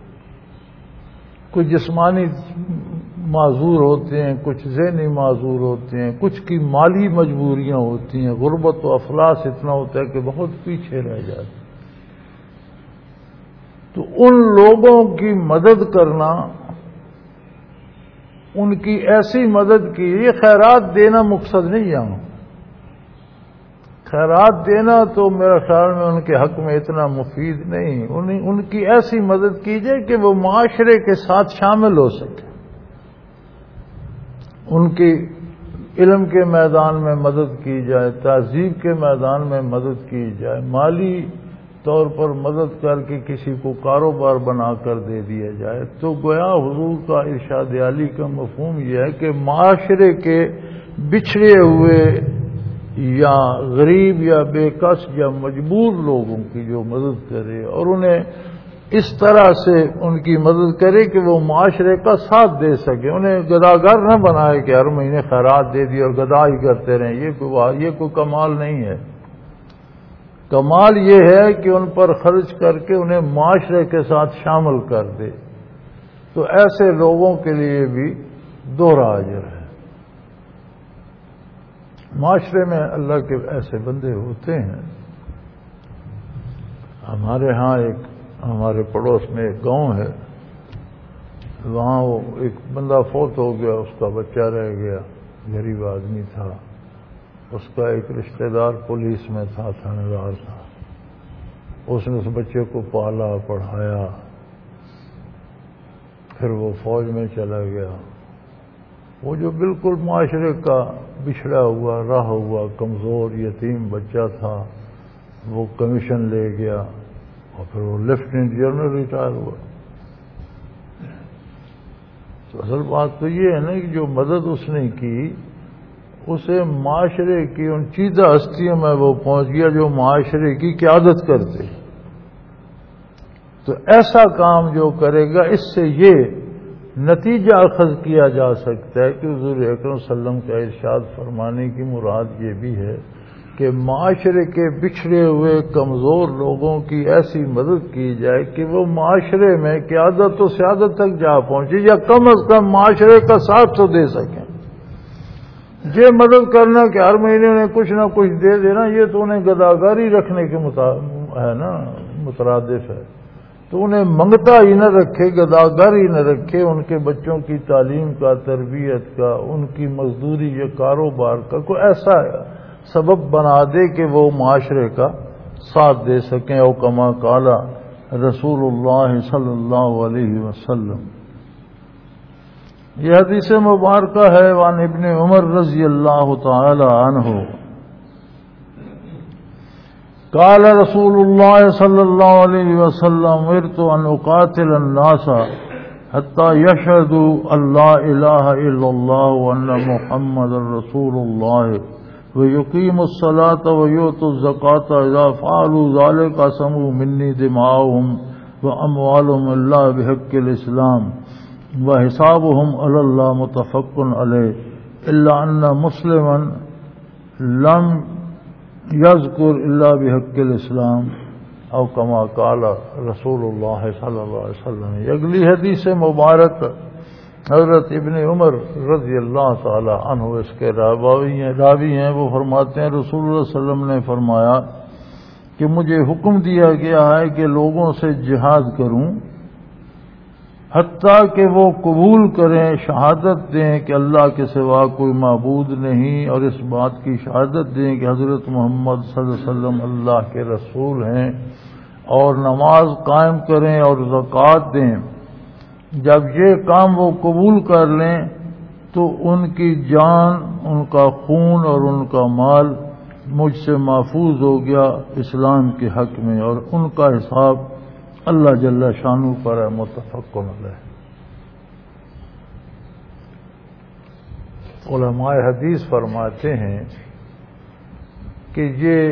کچھ جسمانی معذور ہوتے ہیں، کچھ ذہنی معذور ہوتے ہیں، کچھ کی مالی مجبوریاں ہوتی ہیں، غربت و افلاس اتنا ہوتا ہے کہ بہت پیچھے رہ جاتے ہیں، تو ان لوگوں کی مدد کرنا، ان کی ایسی مدد کی، یہ خیرات دینا مقصد نہیں یہاں، خیرات دینا تو میرے خیال میں ان کے حق میں اتنا مفید نہیں، ان کی ایسی مدد کیجئے کہ وہ معاشرے کے ساتھ شامل ہو سکے، ان کی علم کے میدان میں مدد کی جائے، تہذیب کے میدان میں مدد کی جائے، مالی طور پر مدد کر کے کسی کو کاروبار بنا کر دے دیا جائے۔ تو گویا حضور کا ارشاد عالی کا مفہوم یہ ہے کہ معاشرے کے بچھڑے ہوئے یا غریب یا بے کس یا مجبور لوگوں کی جو مدد کرے، اور انہیں اس طرح سے ان کی مدد کرے کہ وہ معاشرے کا ساتھ دے سکے، انہیں گداگر نہ بنائے کہ ہر مہینے خیرات دے دی اور گدا ہی کرتے رہیں، یہ کوئی یہ کوئی کمال نہیں ہے۔ کمال یہ ہے کہ ان پر خرچ کر کے انہیں معاشرے کے ساتھ شامل کر دے، تو ایسے لوگوں کے لیے بھی دوہرا اجر ہے۔ معاشرے میں اللہ کے ایسے بندے ہوتے ہیں، ہمارے ہاں ایک ہمارے پڑوس میں ایک گاؤں ہے، وہاں وہ ایک بندہ فوت ہو گیا، اس کا بچہ رہ گیا، غریب آدمی تھا، اس کا ایک رشتہ دار پولیس میں تھا، تھانے دار تھا، اس نے اس بچے کو پالا پڑھایا، پھر وہ فوج میں چلا گیا۔ وہ جو بالکل معاشرے کا بچھڑا ہوا، راہ ہوا، کمزور یتیم بچہ تھا، وہ کمیشن لے گیا اور پھر وہ لیفٹیننٹ جنرل ریٹائر ہوا۔ تو اصل بات تو یہ ہے نا کہ جو مدد اس نے کی اسے معاشرے کی ان چیدہ ہستیوں میں وہ پہنچ گیا جو معاشرے کی قیادت کرتے۔ تو ایسا کام جو کرے گا اس سے یہ نتیجہ اخذ کیا جا سکتا ہے کہ حضور اکرم صلی اللہ علیہ وسلم کا ارشاد فرمانے کی مراد یہ بھی ہے کہ معاشرے کے بچھڑے ہوئے کمزور لوگوں کی ایسی مدد کی جائے کہ وہ معاشرے میں قیادت و سیادت تک جا پہنچے، یا کم از کم معاشرے کا ساتھ تو دے سکیں۔ یہ مدد کرنا کہ ہر مہینے انہیں کچھ نہ کچھ دے دینا، یہ تو انہیں گداگاری رکھنے کے ہے نا مترادف ہے۔ تو انہیں منگتا ہی نہ رکھے، گداگر ہی نہ رکھے، ان کے بچوں کی تعلیم کا، تربیت کا، ان کی مزدوری یا کاروبار کا کوئی ایسا سبب بنا دے کہ وہ معاشرے کا ساتھ دے سکیں۔ او کما قال رسول اللہ صلی اللہ علیہ وسلم۔ یہ حدیث مبارکہ ہے وعن ابن عمر رضی اللہ تعالی عنہ قال رسول اللہ صلی اللہ علیہ وسلم امرت ان اقاتل الناس حتى يشهدوا ان لا الہ الا اللہ وان محمد رسول اللہ ويقيموا الصلاة ويؤتوا الزکاة اذا فعلوا ذلك عصموا مني دماءهم واموالهم الا بحق الاسلام وحسابهم على الله متفق عليه الا ان مسلما لم یذکر الا بحق الاسلام او کما قال رسول اللہ صلی اللہ علیہ وسلم۔ اگلی حدیث مبارک حضرت ابن عمر رضی اللہ تعالی عنہ اس کے راوی ہیں راوی ہیں وہ فرماتے ہیں رسول اللہ صلی اللہ علیہ وسلم نے فرمایا کہ مجھے حکم دیا گیا ہے کہ لوگوں سے جہاد کروں حتیٰ کہ وہ قبول کریں، شہادت دیں کہ اللہ کے سوا کوئی معبود نہیں، اور اس بات کی شہادت دیں کہ حضرت محمد صلی اللہ علیہ وسلم اللہ کے رسول ہیں، اور نماز قائم کریں اور زکوٰۃ دیں۔ جب یہ کام وہ قبول کر لیں تو ان کی جان، ان کا خون اور ان کا مال مجھ سے محفوظ ہو گیا اسلام کے حق میں، اور ان کا حساب اللہ جل شانہ پر ہے، متفق علیہ۔ علماء حدیث فرماتے ہیں کہ یہ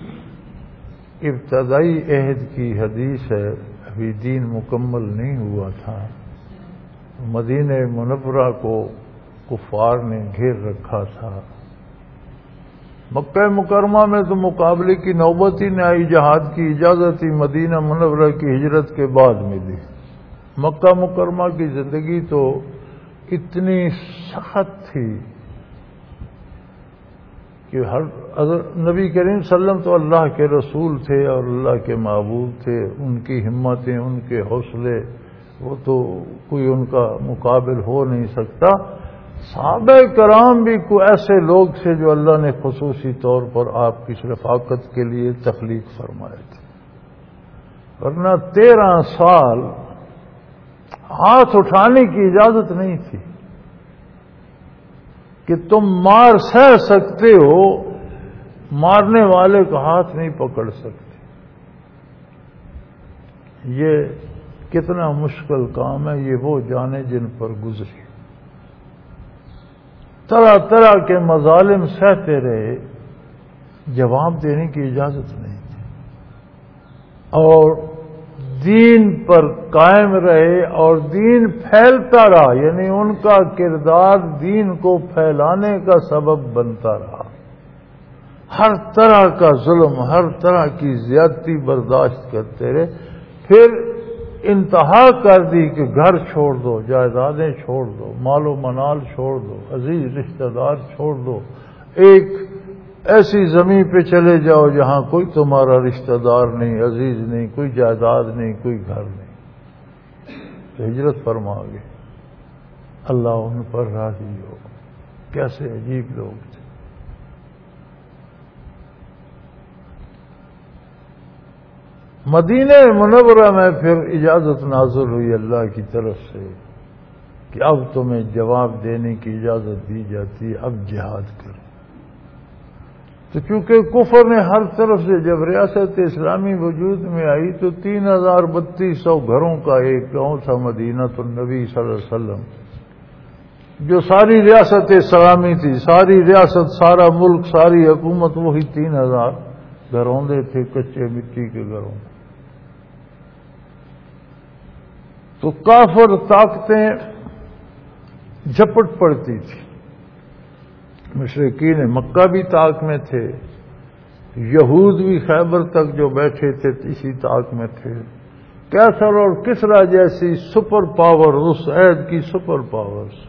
ابتدائی عہد کی حدیث ہے، ابھی دین مکمل نہیں ہوا تھا، مدینہ منورہ کو کفار نے گھیر رکھا تھا۔ مکہ مکرمہ میں تو مقابلے کی نوبت ہی نہ آئی، جہاد کی اجازت ہی مدینہ منورہ کی ہجرت کے بعد ملی۔ مکہ مکرمہ کی زندگی تو اتنی سخت تھی کہ ہر نبی کریم صلی اللہ علیہ وسلم تو اللہ کے رسول تھے اور اللہ کے معبود تھے، ان کی ہمتیں، ان کے حوصلے، وہ تو کوئی ان کا مقابل ہو نہیں سکتا۔ صحابہ کرام بھی کوئی ایسے لوگ تھے جو اللہ نے خصوصی طور پر آپ کی رفاقت کے لیے تخلیق فرمائے تھے، ورنہ تیرہ سال ہاتھ اٹھانے کی اجازت نہیں تھی کہ تم مار سہ سکتے ہو، مارنے والے کا ہاتھ نہیں پکڑ سکتے۔ یہ کتنا مشکل کام ہے، یہ وہ جانے جن پر گزری، طرح طرح کے مظالم سہتے رہے، جواب دینے کی اجازت نہیں تھی، اور دین پر قائم رہے اور دین پھیلتا رہا، یعنی ان کا کردار دین کو پھیلانے کا سبب بنتا رہا۔ ہر طرح کا ظلم، ہر طرح کی زیادتی برداشت کرتے رہے، پھر انتہا کر دی کہ گھر چھوڑ دو، جائیدادیں چھوڑ دو، مال و منال چھوڑ دو، عزیز رشتہ دار چھوڑ دو، ایک ایسی زمین پہ چلے جاؤ جہاں کوئی تمہارا رشتہ دار نہیں، عزیز نہیں، کوئی جائیداد نہیں، کوئی گھر نہیں۔ تو ہجرت فرما گئے، اللہ ان پر راضی ہو۔ کیسے عجیب لوگ تھے۔ مدینہ منورہ میں پھر اجازت نازل ہوئی اللہ کی طرف سے کہ اب تمہیں جواب دینے کی اجازت دی جاتی ہے، اب جہاد کرو۔ تو چونکہ کفر نے ہر طرف سے جب ریاست اسلامی وجود میں آئی تو تین ہزار بتیس سو گھروں کا ایک گاؤں تھا مدینہ النبی صلی اللہ علیہ وسلم، جو ساری ریاست اسلامی تھی، ساری ریاست، سارا ملک، ساری حکومت وہی تین ہزار گھروں دے تھے، کچے مٹی کے گھروں۔ تو کافر طاقتیں جھپٹ پڑتی تھی، مشرکین مکہ بھی طاق میں تھے، یہود بھی خیبر تک جو بیٹھے تھے اسی طاق میں تھے، کیسر اور کسرا جیسی سپر پاور، اس عہد کی سپر پاورز۔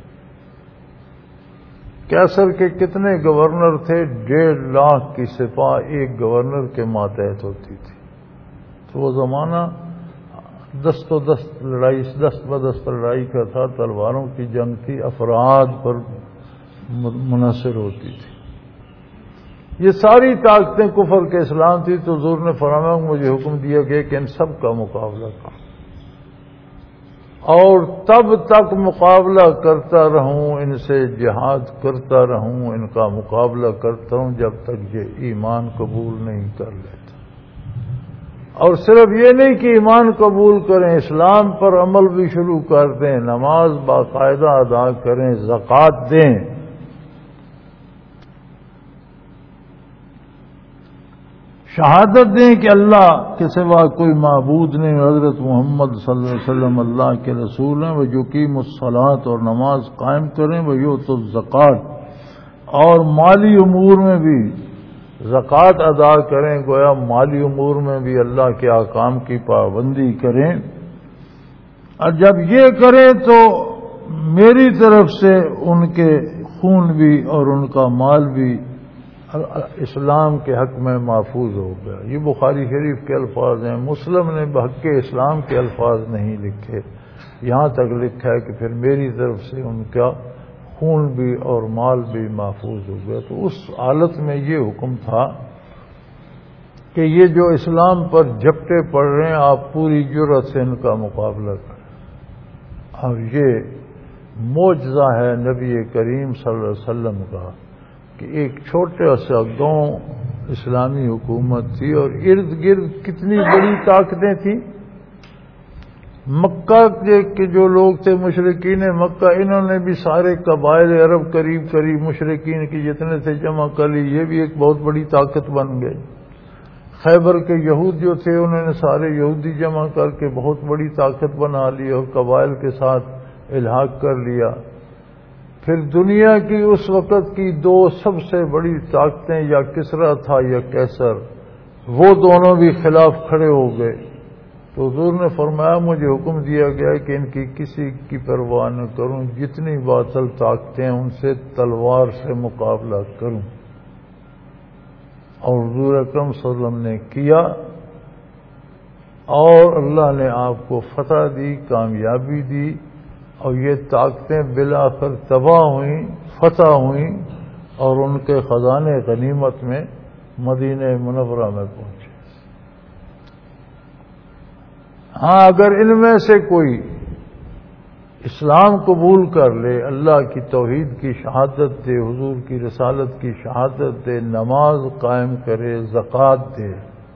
کیسر کے کتنے گورنر تھے؟ ڈیڑھ لاکھ کی سپاہ ایک گورنر کے ماتحت ہوتی تھی۔ تو وہ زمانہ دست و دست لڑائی، دست بدست لڑائی کا تھا، تلواروں کی جنگ تھی، افراد پر منحصر ہوتی تھی۔ یہ ساری طاقتیں کفر کے اسلام تھی، تو حضور نے فرمایا مجھے حکم دیا گیا کہ ان سب کا مقابلہ کرو، اور تب تک مقابلہ کرتا رہوں، ان سے جہاد کرتا رہوں، ان کا مقابلہ کرتا ہوں جب تک یہ ایمان قبول نہیں کر لیتا۔ اور صرف یہ نہیں کہ ایمان قبول کریں، اسلام پر عمل بھی شروع کر دیں، نماز باقاعدہ ادا کریں، زکوٰۃ دیں، شہادت دیں کہ اللہ کے سوا کوئی معبود نہیں، حضرت محمد صلی اللہ علیہ وسلم اللہ کے رسول ہیں، وہ یقیم الصلاۃ، اور نماز قائم کریں، وہ یؤتوا الزکوٰۃ، اور مالی امور میں بھی زکوٰۃ ادا کریں، گویا مالی امور میں بھی اللہ کے احکام کی پابندی کریں۔ اور جب یہ کریں تو میری طرف سے ان کے خون بھی اور ان کا مال بھی اسلام کے حق میں محفوظ ہو گیا۔ یہ بخاری شریف کے الفاظ ہیں، مسلم نے بحق اسلام کے الفاظ نہیں لکھے، یہاں تک لکھا ہے کہ پھر میری طرف سے ان کا خون بھی اور مال بھی محفوظ ہو گیا۔ تو اس حالت میں یہ حکم تھا کہ یہ جو اسلام پر جھپٹے پڑ رہے ہیں، آپ پوری جرأت سے ان کا مقابلہ کریں۔ اور یہ معجزہ ہے نبی کریم صلی اللہ علیہ وسلم کا کہ ایک چھوٹا سا گاؤں اسلامی حکومت تھی، اور ارد گرد کتنی بڑی طاقتیں تھیں۔ مکہ کے جو لوگ تھے مشرکین مکہ، انہوں نے بھی سارے قبائل عرب قریب قریب مشرکین کی جتنے تھے جمع کر لی، یہ بھی ایک بہت بڑی طاقت بن گئی۔ خیبر کے یہود جو تھے انہوں نے سارے یہودی جمع کر کے بہت بڑی طاقت بنا لی اور قبائل کے ساتھ الحاق کر لیا۔ پھر دنیا کی اس وقت کی دو سب سے بڑی طاقتیں، یا کسرا تھا یا کیسر، وہ دونوں بھی خلاف کھڑے ہو گئے۔ تو حضور نے فرمایا مجھے حکم دیا گیا کہ ان کی کسی کی پرواہ نہ کروں، جتنی باطل طاقتیں ان سے تلوار سے مقابلہ کروں۔ اور حضور اکرم صلی اللہ علیہ وسلم نے کیا، اور اللہ نے آپ کو فتح دی، کامیابی دی، اور یہ طاقتیں بالآخر تباہ ہوئیں، فتح ہوئیں، اور ان کے خزانے غنیمت میں مدینہ منورہ میں پہنچے۔ ہاں اگر ان میں سے کوئی اسلام قبول کر لے، اللہ کی توحید کی شہادت دے، حضور کی رسالت کی شہادت دے، نماز قائم کرے، زکوٰۃ دے،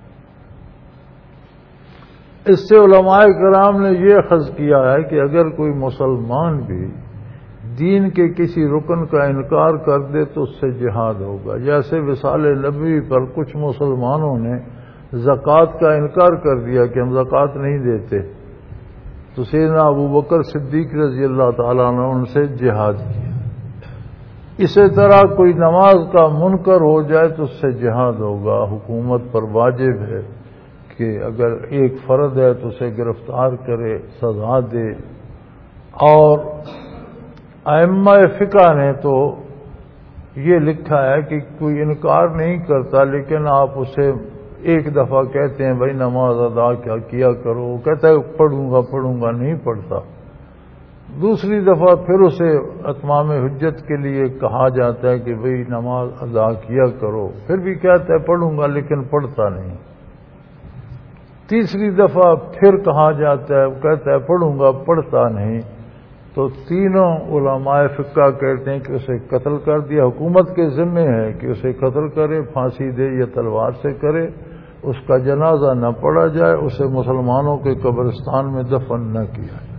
اس سے علماء کرام نے یہ اخذ کیا ہے کہ اگر کوئی مسلمان بھی دین کے کسی رکن کا انکار کر دے تو اس سے جہاد ہوگا۔ جیسے وصال نبوی پر کچھ مسلمانوں نے زکوٰۃ کا انکار کر دیا کہ ہم زکوٰۃ نہیں دیتے، تو سیدنا ابو بکر صدیق رضی اللہ تعالیٰ عنہ ان سے جہاد کیا۔ اسی طرح کوئی نماز کا منکر ہو جائے تو اس سے جہاد ہوگا۔ حکومت پر واجب ہے کہ اگر ایک فرد ہے تو اسے گرفتار کرے، سزا دے۔ اور ائمہ فقہ نے تو یہ لکھا ہے کہ کوئی انکار نہیں کرتا، لیکن آپ اسے ایک دفعہ کہتے ہیں بھائی نماز ادا کیا کیا کرو، وہ کہتا ہے پڑھوں گا پڑھوں گا نہیں پڑھتا۔ دوسری دفعہ پھر اسے اتمام حجت کے لیے کہا جاتا ہے کہ بھئی نماز ادا کیا کرو، پھر بھی کہتا ہے پڑھوں گا لیکن پڑھتا نہیں۔ تیسری دفعہ پھر کہا جاتا ہے، وہ کہتا ہے پڑھوں گا، پڑھتا نہیں، تو تینوں علماء فقہ کہتے ہیں کہ اسے قتل کر دیا، حکومت کے ذمے ہے کہ اسے قتل کرے، پھانسی دے یا تلوار سے کرے، اس کا جنازہ نہ پڑھا جائے، اسے مسلمانوں کے قبرستان میں دفن نہ کیا جائے۔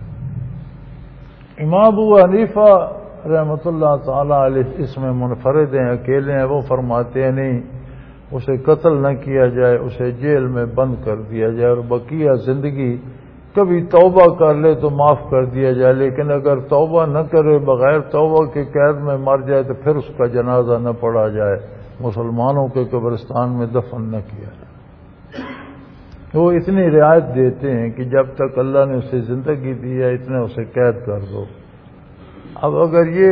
امام ابو حنیفہ رحمۃ اللہ تعالی علیہ اس میں منفرد ہیں، اکیلے ہیں، وہ فرماتے ہیں نہیں، اسے قتل نہ کیا جائے، اسے جیل میں بند کر دیا جائے اور بقیہ زندگی کبھی توبہ کر لے تو معاف کر دیا جائے، لیکن اگر توبہ نہ کرے، بغیر توبہ کے قید میں مر جائے تو پھر اس کا جنازہ نہ پڑھا جائے، مسلمانوں کے قبرستان میں دفن نہ کیا جائے۔ وہ اتنی رعایت دیتے ہیں کہ جب تک اللہ نے اسے زندگی دی ہے اتنے اسے قید کر دو۔ اب اگر یہ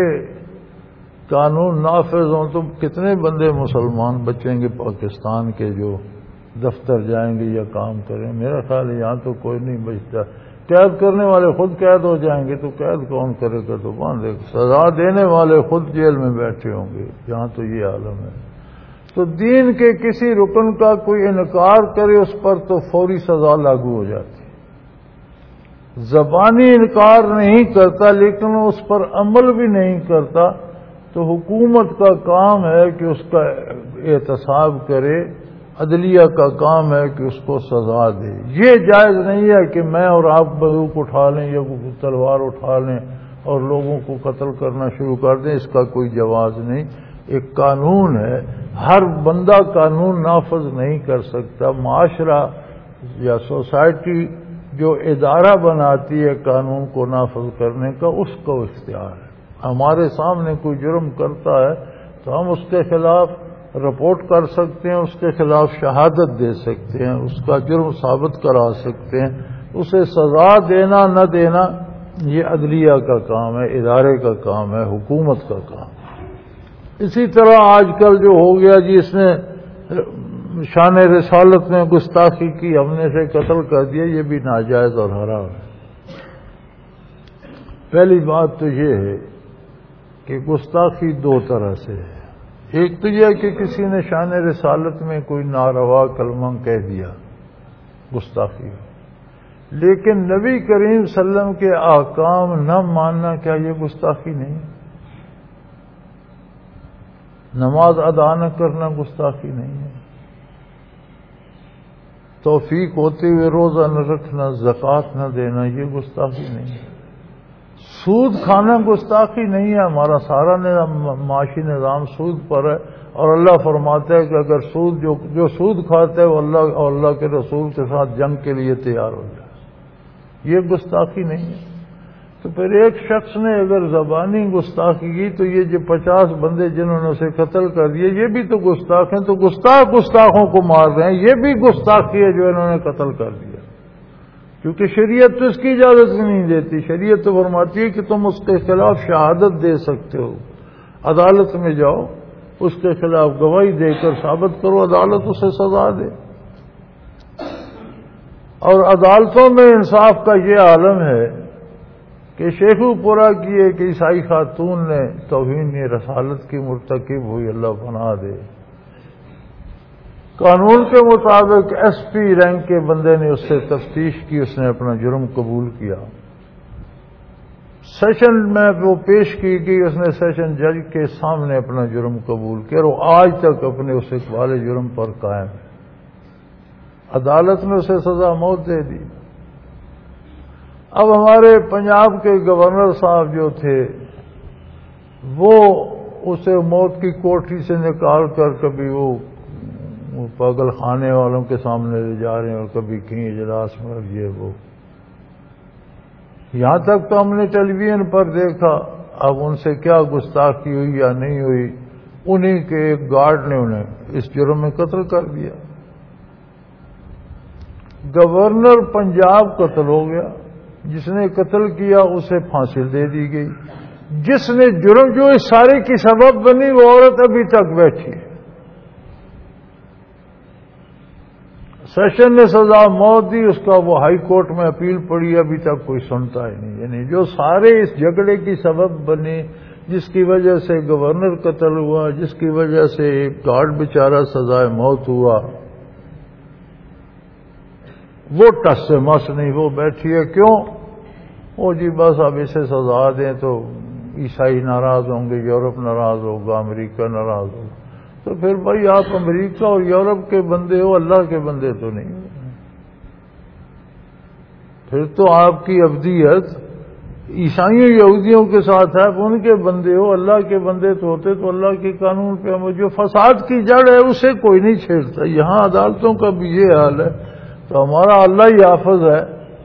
قانون نافذ ہوں تو کتنے بندے مسلمان بچیں گے پاکستان کے جو دفتر جائیں گے یا کام کریں؟ میرا خیال ہے یہاں تو کوئی نہیں بچتا، قید کرنے والے خود قید ہو جائیں گے تو قید کون کرے گا؟ تو باندھے گا، سزا دینے والے خود جیل میں بیٹھے ہوں گے، یہاں تو یہ عالم ہے۔ تو دین کے کسی رکن کا کوئی انکار کرے اس پر تو فوری سزا لاگو ہو جاتی ہے۔ زبانی انکار نہیں کرتا لیکن اس پر عمل بھی نہیں کرتا تو حکومت کا کام ہے کہ اس کا احتساب کرے، عدلیہ کا کام ہے کہ اس کو سزا دے۔ یہ جائز نہیں ہے کہ میں اور آپ بندوق اٹھا لیں یا تلوار اٹھا لیں اور لوگوں کو قتل کرنا شروع کر دیں، اس کا کوئی جواز نہیں۔ ایک قانون ہے، ہر بندہ قانون نافذ نہیں کر سکتا، معاشرہ یا سوسائٹی جو ادارہ بناتی ہے قانون کو نافذ کرنے کا، اس کو اختیار ہے۔ ہمارے سامنے کوئی جرم کرتا ہے تو ہم اس کے خلاف رپورٹ کر سکتے ہیں، اس کے خلاف شہادت دے سکتے ہیں، اس کا جرم ثابت کرا سکتے ہیں، اسے سزا دینا نہ دینا یہ عدلیہ کا کام ہے، ادارے کا کام ہے، حکومت کا کام ہے۔ اسی طرح آج کل جو ہو گیا جی اس نے شان رسالت میں گستاخی کی، ہم نے اسے قتل کر دیا، یہ بھی ناجائز اور حرام ہے۔ پہلی بات تو یہ ہے کہ گستاخی دو طرح سے ہے، ایک تو یہ کہ کسی نے شان رسالت میں کوئی ناروا کلمہ کہہ دیا، گستاخی ہو، لیکن نبی کریم صلی اللہ علیہ وسلم کے احکام نہ ماننا، کیا یہ گستاخی نہیں؟ نماز ادا نہ کرنا گستاخی نہیں ہے؟ توفیق ہوتے ہوئے روزہ نہ رکھنا، زکوٰۃ نہ دینا، یہ گستاخی نہیں ہے؟ سود کھانا گستاخی نہیں ہے؟ ہمارا سارا نظام معاشی نظام سود پر ہے، اور اللہ فرماتا ہے کہ اگر سود جو جو سود کھاتا ہے وہ اللہ اور اللہ کے رسول کے ساتھ جنگ کے لیے تیار ہو جائے، یہ گستاخی نہیں ہے؟ تو پھر ایک شخص نے اگر زبانی گستاخی کی تو یہ جو پچاس بندے جنہوں نے اسے قتل کر دیے یہ بھی تو گستاخ ہیں، تو گستاخ گستاخوں کو مار رہے ہیں، یہ بھی گستاخی ہے جو انہوں نے قتل کر دیا، کیونکہ شریعت تو اس کی اجازت بھی نہیں دیتی۔ شریعت تو فرماتی ہے کہ تم اس کے خلاف شہادت دے سکتے ہو، عدالت میں جاؤ، اس کے خلاف گواہی دے کر ثابت کرو، عدالت اسے سزا دے۔ اور عدالتوں میں انصاف کا یہ عالم ہے کہ شیخو پورا کی ایک عیسائی خاتون نے توہین رسالت کی مرتکب ہوئی، اللہ پناہ دے، قانون کے مطابق ایس پی رینک کے بندے نے اس سے تفتیش کی، اس نے اپنا جرم قبول کیا، سیشن میں وہ پیش کی گئی، اس نے سیشن جج کے سامنے اپنا جرم قبول کیا، اور وہ آج تک اپنے اس اقبال جرم پر قائم ہے۔ عدالت نے اسے سزا موت دے دی۔ اب ہمارے پنجاب کے گورنر صاحب جو تھے وہ اسے موت کی کوٹھی سے نکال کر کبھی وہ پاگل خانے والوں کے سامنے لے جا رہے ہیں اور کبھی کہیں اجلاس میں، یہ وہ یہاں تک تو ہم نے ٹیلی ویژن پر دیکھا۔ اب ان سے کیا گستاخی ہوئی یا نہیں ہوئی، انہی کے ایک گارڈ نے انہیں اس جرم میں قتل کر دیا۔ گورنر پنجاب قتل ہو گیا، جس نے قتل کیا اسے پھانسی دے دی گئی، جس نے جرم جو اس سارے کی سبب بنی وہ عورت ابھی تک بیٹھی ہے۔ سیشن نے سزا موت دی، اس کا وہ ہائی کورٹ میں اپیل پڑی، ابھی تک کوئی سنتا ہی نہیں۔ یعنی جو سارے اس جھگڑے کی سبب بنے، جس کی وجہ سے گورنر قتل ہوا، جس کی وجہ سے ایک گارڈ بیچارہ سزائے موت ہوا، وہ ٹس سے مس نہیں، وہ بیٹھی ہے کیوں؟ وہ جی بس اب اسے سزا دیں تو عیسائی ناراض ہوں گے، یورپ ناراض ہوگا، امریکہ ناراض ہوگا۔ تو پھر بھائی آپ امریکہ اور یورپ کے بندے ہو، اللہ کے بندے تو نہیں ہو۔ پھر تو آپ کی ابدیت عیسائیوں یہودیوں کے ساتھ ہے، ان کے بندے ہو، اللہ کے بندے تو ہوتے تو اللہ کے قانون پہ ہم، جو فساد کی جڑ ہے اسے کوئی نہیں چھیڑتا۔ یہاں عدالتوں کا بھی یہ حال ہے، تو ہمارا اللہ ہی حافظ ہے۔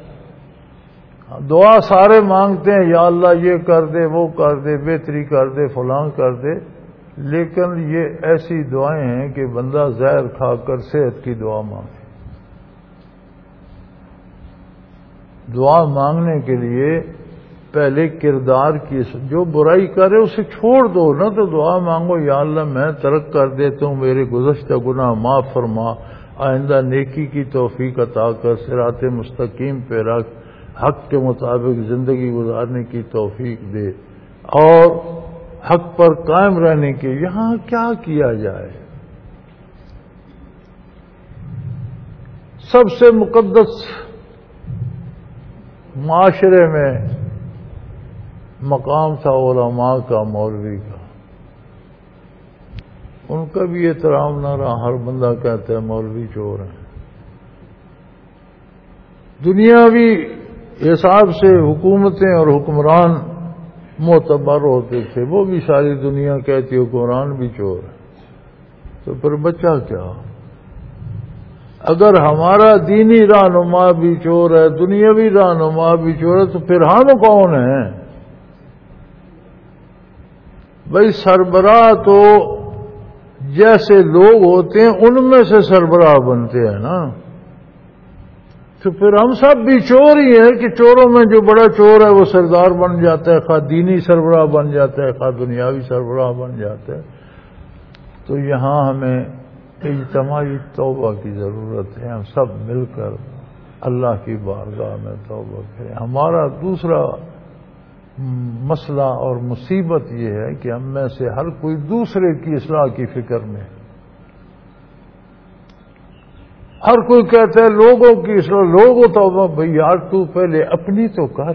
دعا سارے مانگتے ہیں، یا اللہ یہ کر دے، وہ کر دے، بہتری کر دے، فلاں کر دے، لیکن یہ ایسی دعائیں ہیں کہ بندہ زہر کھا کر صحت کی دعا مانگے۔ دعا مانگنے کے لیے پہلے کردار کی، جو برائی کرے اسے چھوڑ دو نا، تو دعا مانگو، یا اللہ میں ترک کر دیتا ہوں، میرے گزشتہ گناہ معاف فرما، آئندہ نیکی کی توفیق عطا کر، صراط مستقیم پہ رکھ، حق کے مطابق زندگی گزارنے کی توفیق دے، اور حق پر قائم رہنے کے۔ یہاں کیا کیا جائے؟ سب سے مقدس معاشرے میں مقام تھا علماء کا، مولوی کا، ان کا بھی احترام نہ رہا۔ ہر بندہ کہتا ہے مولوی چور ہیں۔ دنیاوی حساب سے حکومتیں اور حکمران معتبر ہوتے تھے، وہ بھی ساری دنیا کہتی حکمران بھی چور ہے، تو پھر بچہ کیا؟ اگر ہمارا دینی رہنما بھی چور ہے، دنیاوی رہنما بھی چور ہے، تو پھر ہم کون ہیں؟ بھائی سربراہ تو جیسے لوگ ہوتے ہیں ان میں سے سربراہ بنتے ہیں نا، تو پھر ہم سب بھی چور ہی ہیں کہ چوروں میں جو بڑا چور ہے وہ سردار بن جاتا ہے، خواہ دینی سربراہ بن جاتا ہے، خواہ دنیاوی سربراہ بن جاتا ہے۔ تو یہاں ہمیں اجتماعی توبہ کی ضرورت ہے، ہم سب مل کر اللہ کی بارگاہ میں توبہ کریں۔ ہمارا دوسرا مسئلہ اور مصیبت یہ ہے کہ ہم میں سے ہر کوئی دوسرے کی اصلاح کی فکر میں، ہر کوئی کہتا ہے لوگوں کی اصلاح، لوگوں توبہ، بھئی یار تو پہلے اپنی تو کر،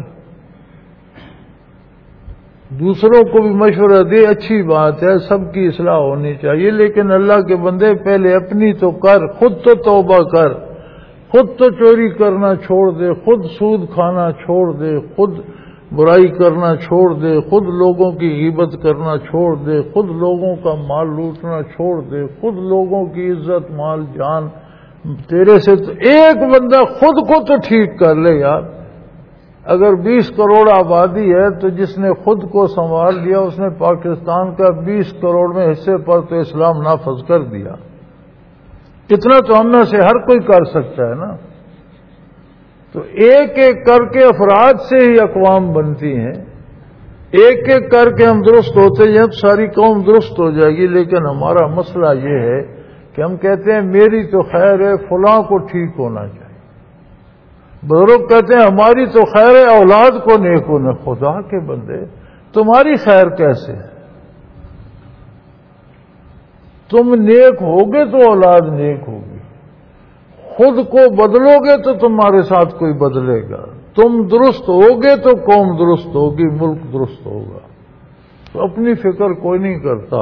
دوسروں کو بھی مشورہ دے، اچھی بات ہے، سب کی اصلاح ہونی چاہیے، لیکن اللہ کے بندے پہلے اپنی تو کر، خود تو توبہ کر، خود تو چوری کرنا چھوڑ دے، خود سود کھانا چھوڑ دے، خود برائی کرنا چھوڑ دے، خود لوگوں کی غیبت کرنا چھوڑ دے، خود لوگوں کا مال لوٹنا چھوڑ دے، خود لوگوں کی عزت مال جان تیرے سے، تو ایک بندہ خود کو تو ٹھیک کر لے یار۔ اگر بیس کروڑ آبادی ہے تو جس نے خود کو سنبھال لیا اس نے پاکستان کا بیس کروڑ میں حصے پر تو اسلام نافذ کر دیا۔ اتنا تو ہم میں سے ہر کوئی کر سکتا ہے نا۔ تو ایک ایک کر کے افراد سے ہی اقوام بنتی ہیں، ایک ایک کر کے ہم درست ہوتے ہیں تو ساری قوم درست ہو جائے گی۔ لیکن ہمارا مسئلہ یہ ہے کہ ہم کہتے ہیں میری تو خیر ہے، فلاں کو ٹھیک ہونا چاہیے۔ بزرگ کہتے ہیں ہماری تو خیر ہے، اولاد کو نیک ہونا۔ خدا کے بندے تمہاری خیر کیسے ہے؟ تم نیک ہوگے تو اولاد نیک ہوگی، خود کو بدلو گے تو تمہارے ساتھ کوئی بدلے گا، تم درست ہوگے تو قوم درست ہوگی، ملک درست ہوگا۔ تو اپنی فکر کوئی نہیں کرتا،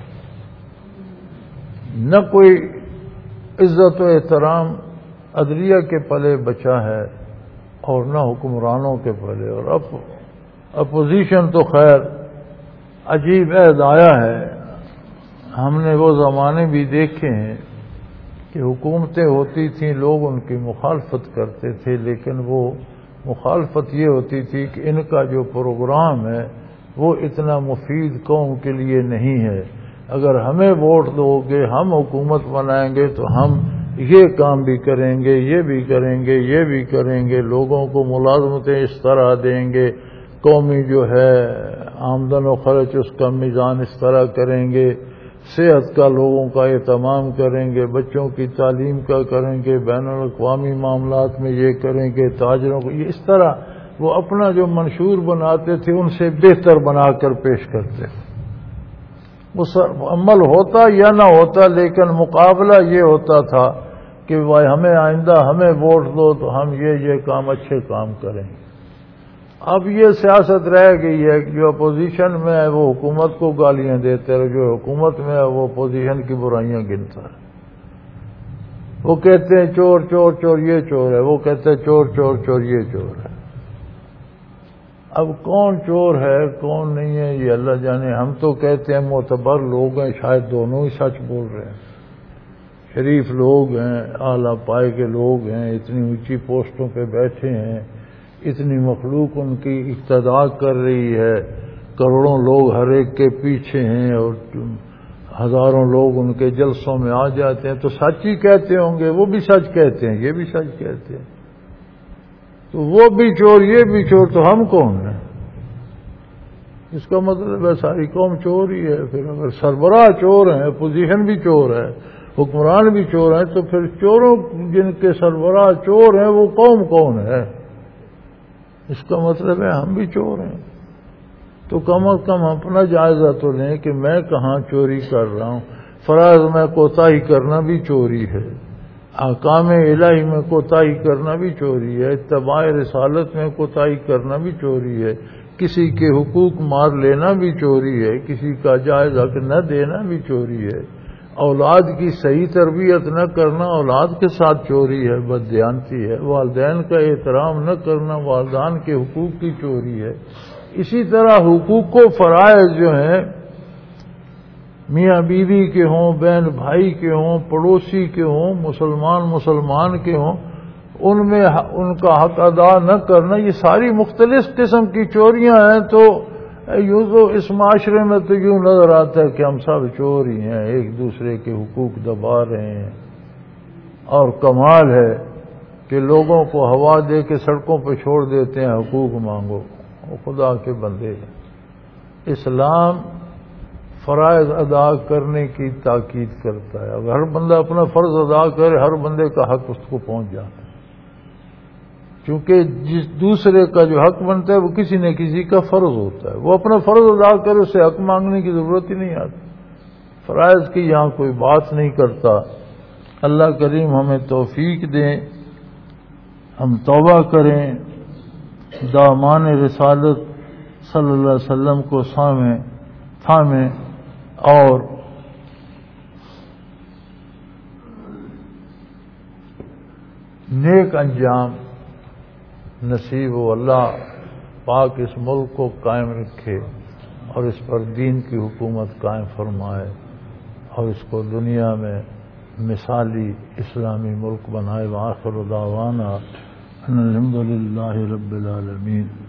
نہ کوئی عزت و احترام عدلیہ کے پلے بچا ہے اور نہ حکمرانوں کے پلے۔ اور اب اپوزیشن تو خیر عجیب عہد آیا ہے، ہم نے وہ زمانے بھی دیکھے ہیں کہ حکومتیں ہوتی تھیں، لوگ ان کی مخالفت کرتے تھے، لیکن وہ مخالفت یہ ہوتی تھی کہ ان کا جو پروگرام ہے وہ اتنا مفید قوم کے لیے نہیں ہے، اگر ہمیں ووٹ دو گے، ہم حکومت بنائیں گے تو ہم یہ کام بھی کریں گے، یہ بھی کریں گے، یہ بھی کریں گے، لوگوں کو ملازمتیں اس طرح دیں گے، قومی جو ہے آمدن و خرچ اس کا میزان اس طرح کریں گے، صحت کا لوگوں کا اہتمام کریں گے، بچوں کی تعلیم کا کریں گے، بین الاقوامی معاملات میں یہ کریں گے، تاجروں کو یہ، اس طرح وہ اپنا جو منشور بناتے تھے ان سے بہتر بنا کر پیش کرتے تھے۔ وہ عمل ہوتا یا نہ ہوتا، لیکن مقابلہ یہ ہوتا تھا کہ بھائی ہمیں آئندہ ہمیں ووٹ دو تو ہم یہ یہ کام اچھے کام کریں. اب یہ سیاست رہ گئی ہے کہ جو اپوزیشن میں ہے وہ حکومت کو گالیاں دیتے ہیں، جو حکومت میں ہے وہ اپوزیشن کی برائیاں گنتا ہے. وہ کہتے ہیں چور چور چور یہ چور ہے، وہ کہتے ہیں چور چور چور یہ چور ہے. اب کون چور ہے کون نہیں ہے یہ اللہ جانے. ہم تو کہتے ہیں معتبر لوگ ہیں، شاید دونوں ہی سچ بول رہے ہیں، شریف لوگ ہیں، اعلیٰ پائے کے لوگ ہیں، اتنی اونچی پوسٹوں پہ بیٹھے ہیں، اتنی مخلوق ان کی اقتداء کر رہی ہے، کروڑوں لوگ ہر ایک کے پیچھے ہیں اور ہزاروں لوگ ان کے جلسوں میں آ جاتے ہیں، تو سچ ہی کہتے ہوں گے. وہ بھی سچ کہتے ہیں، یہ بھی سچ کہتے ہیں. تو وہ بھی چور یہ بھی چور، تو ہم کون ہیں؟ اس کا مطلب ہے ساری قوم چور ہی ہے. پھر اگر سربراہ چور ہیں، اپوزیشن بھی چور ہے، حکمران بھی چور ہیں، تو پھر چوروں جن کے سربراہ چور ہیں وہ قوم کون ہے؟ اس کا مطلب ہے ہم بھی چور ہیں. تو کم از کم اپنا جائزہ تو لیں کہ میں کہاں چوری کر رہا ہوں. فرائض میں کوتاہی کرنا بھی چوری ہے، احکام الہی میں کوتاہی کرنا بھی چوری ہے، اتباع رسالت میں کوتاہی کرنا بھی چوری ہے، کسی کے حقوق مار لینا بھی چوری ہے، کسی کا جائز حق نہ دینا بھی چوری ہے، اولاد کی صحیح تربیت نہ کرنا اولاد کے ساتھ چوری ہے، بددیانتی ہے، والدین کا احترام نہ کرنا والدین کے حقوق کی چوری ہے. اسی طرح حقوق و فرائض جو ہیں میاں بیوی کے ہوں، بہن بھائی کے ہوں، پڑوسی کے ہوں، مسلمان مسلمان کے ہوں، ان میں ان کا حق ادا نہ کرنا، یہ ساری مختلف قسم کی چوریاں ہیں. تو یوں تو اس معاشرے میں تو یوں نظر آتا ہے کہ ہم سب چور ہی ہیں، ایک دوسرے کے حقوق دبا رہے ہیں. اور کمال ہے کہ لوگوں کو ہوا دے کے سڑکوں پہ چھوڑ دیتے ہیں، حقوق مانگو. خدا کے بندے، اسلام فرائض ادا کرنے کی تاکید کرتا ہے. اگر ہر بندہ اپنا فرض ادا کرے، ہر بندے کا حق اس کو پہنچ جاتا ہے، کیونکہ جس دوسرے کا جو حق بنتا ہے وہ کسی نہ کسی کا فرض ہوتا ہے. وہ اپنا فرض ادا کرے، اسے حق مانگنے کی ضرورت ہی نہیں آتی. فرائض کی یہاں کوئی بات نہیں کرتا. اللہ کریم ہمیں توفیق دیں، ہم توبہ کریں، دامان رسالت صلی اللہ علیہ وسلم کو سامیں تھامیں اور نیک انجام نصیب ہو. اللہ پاک اس ملک کو قائم رکھے اور اس پر دین کی حکومت قائم فرمائے اور اس کو دنیا میں مثالی اسلامی ملک بنائے. وآخر دعوانا ان الحمد للہ رب العالمین.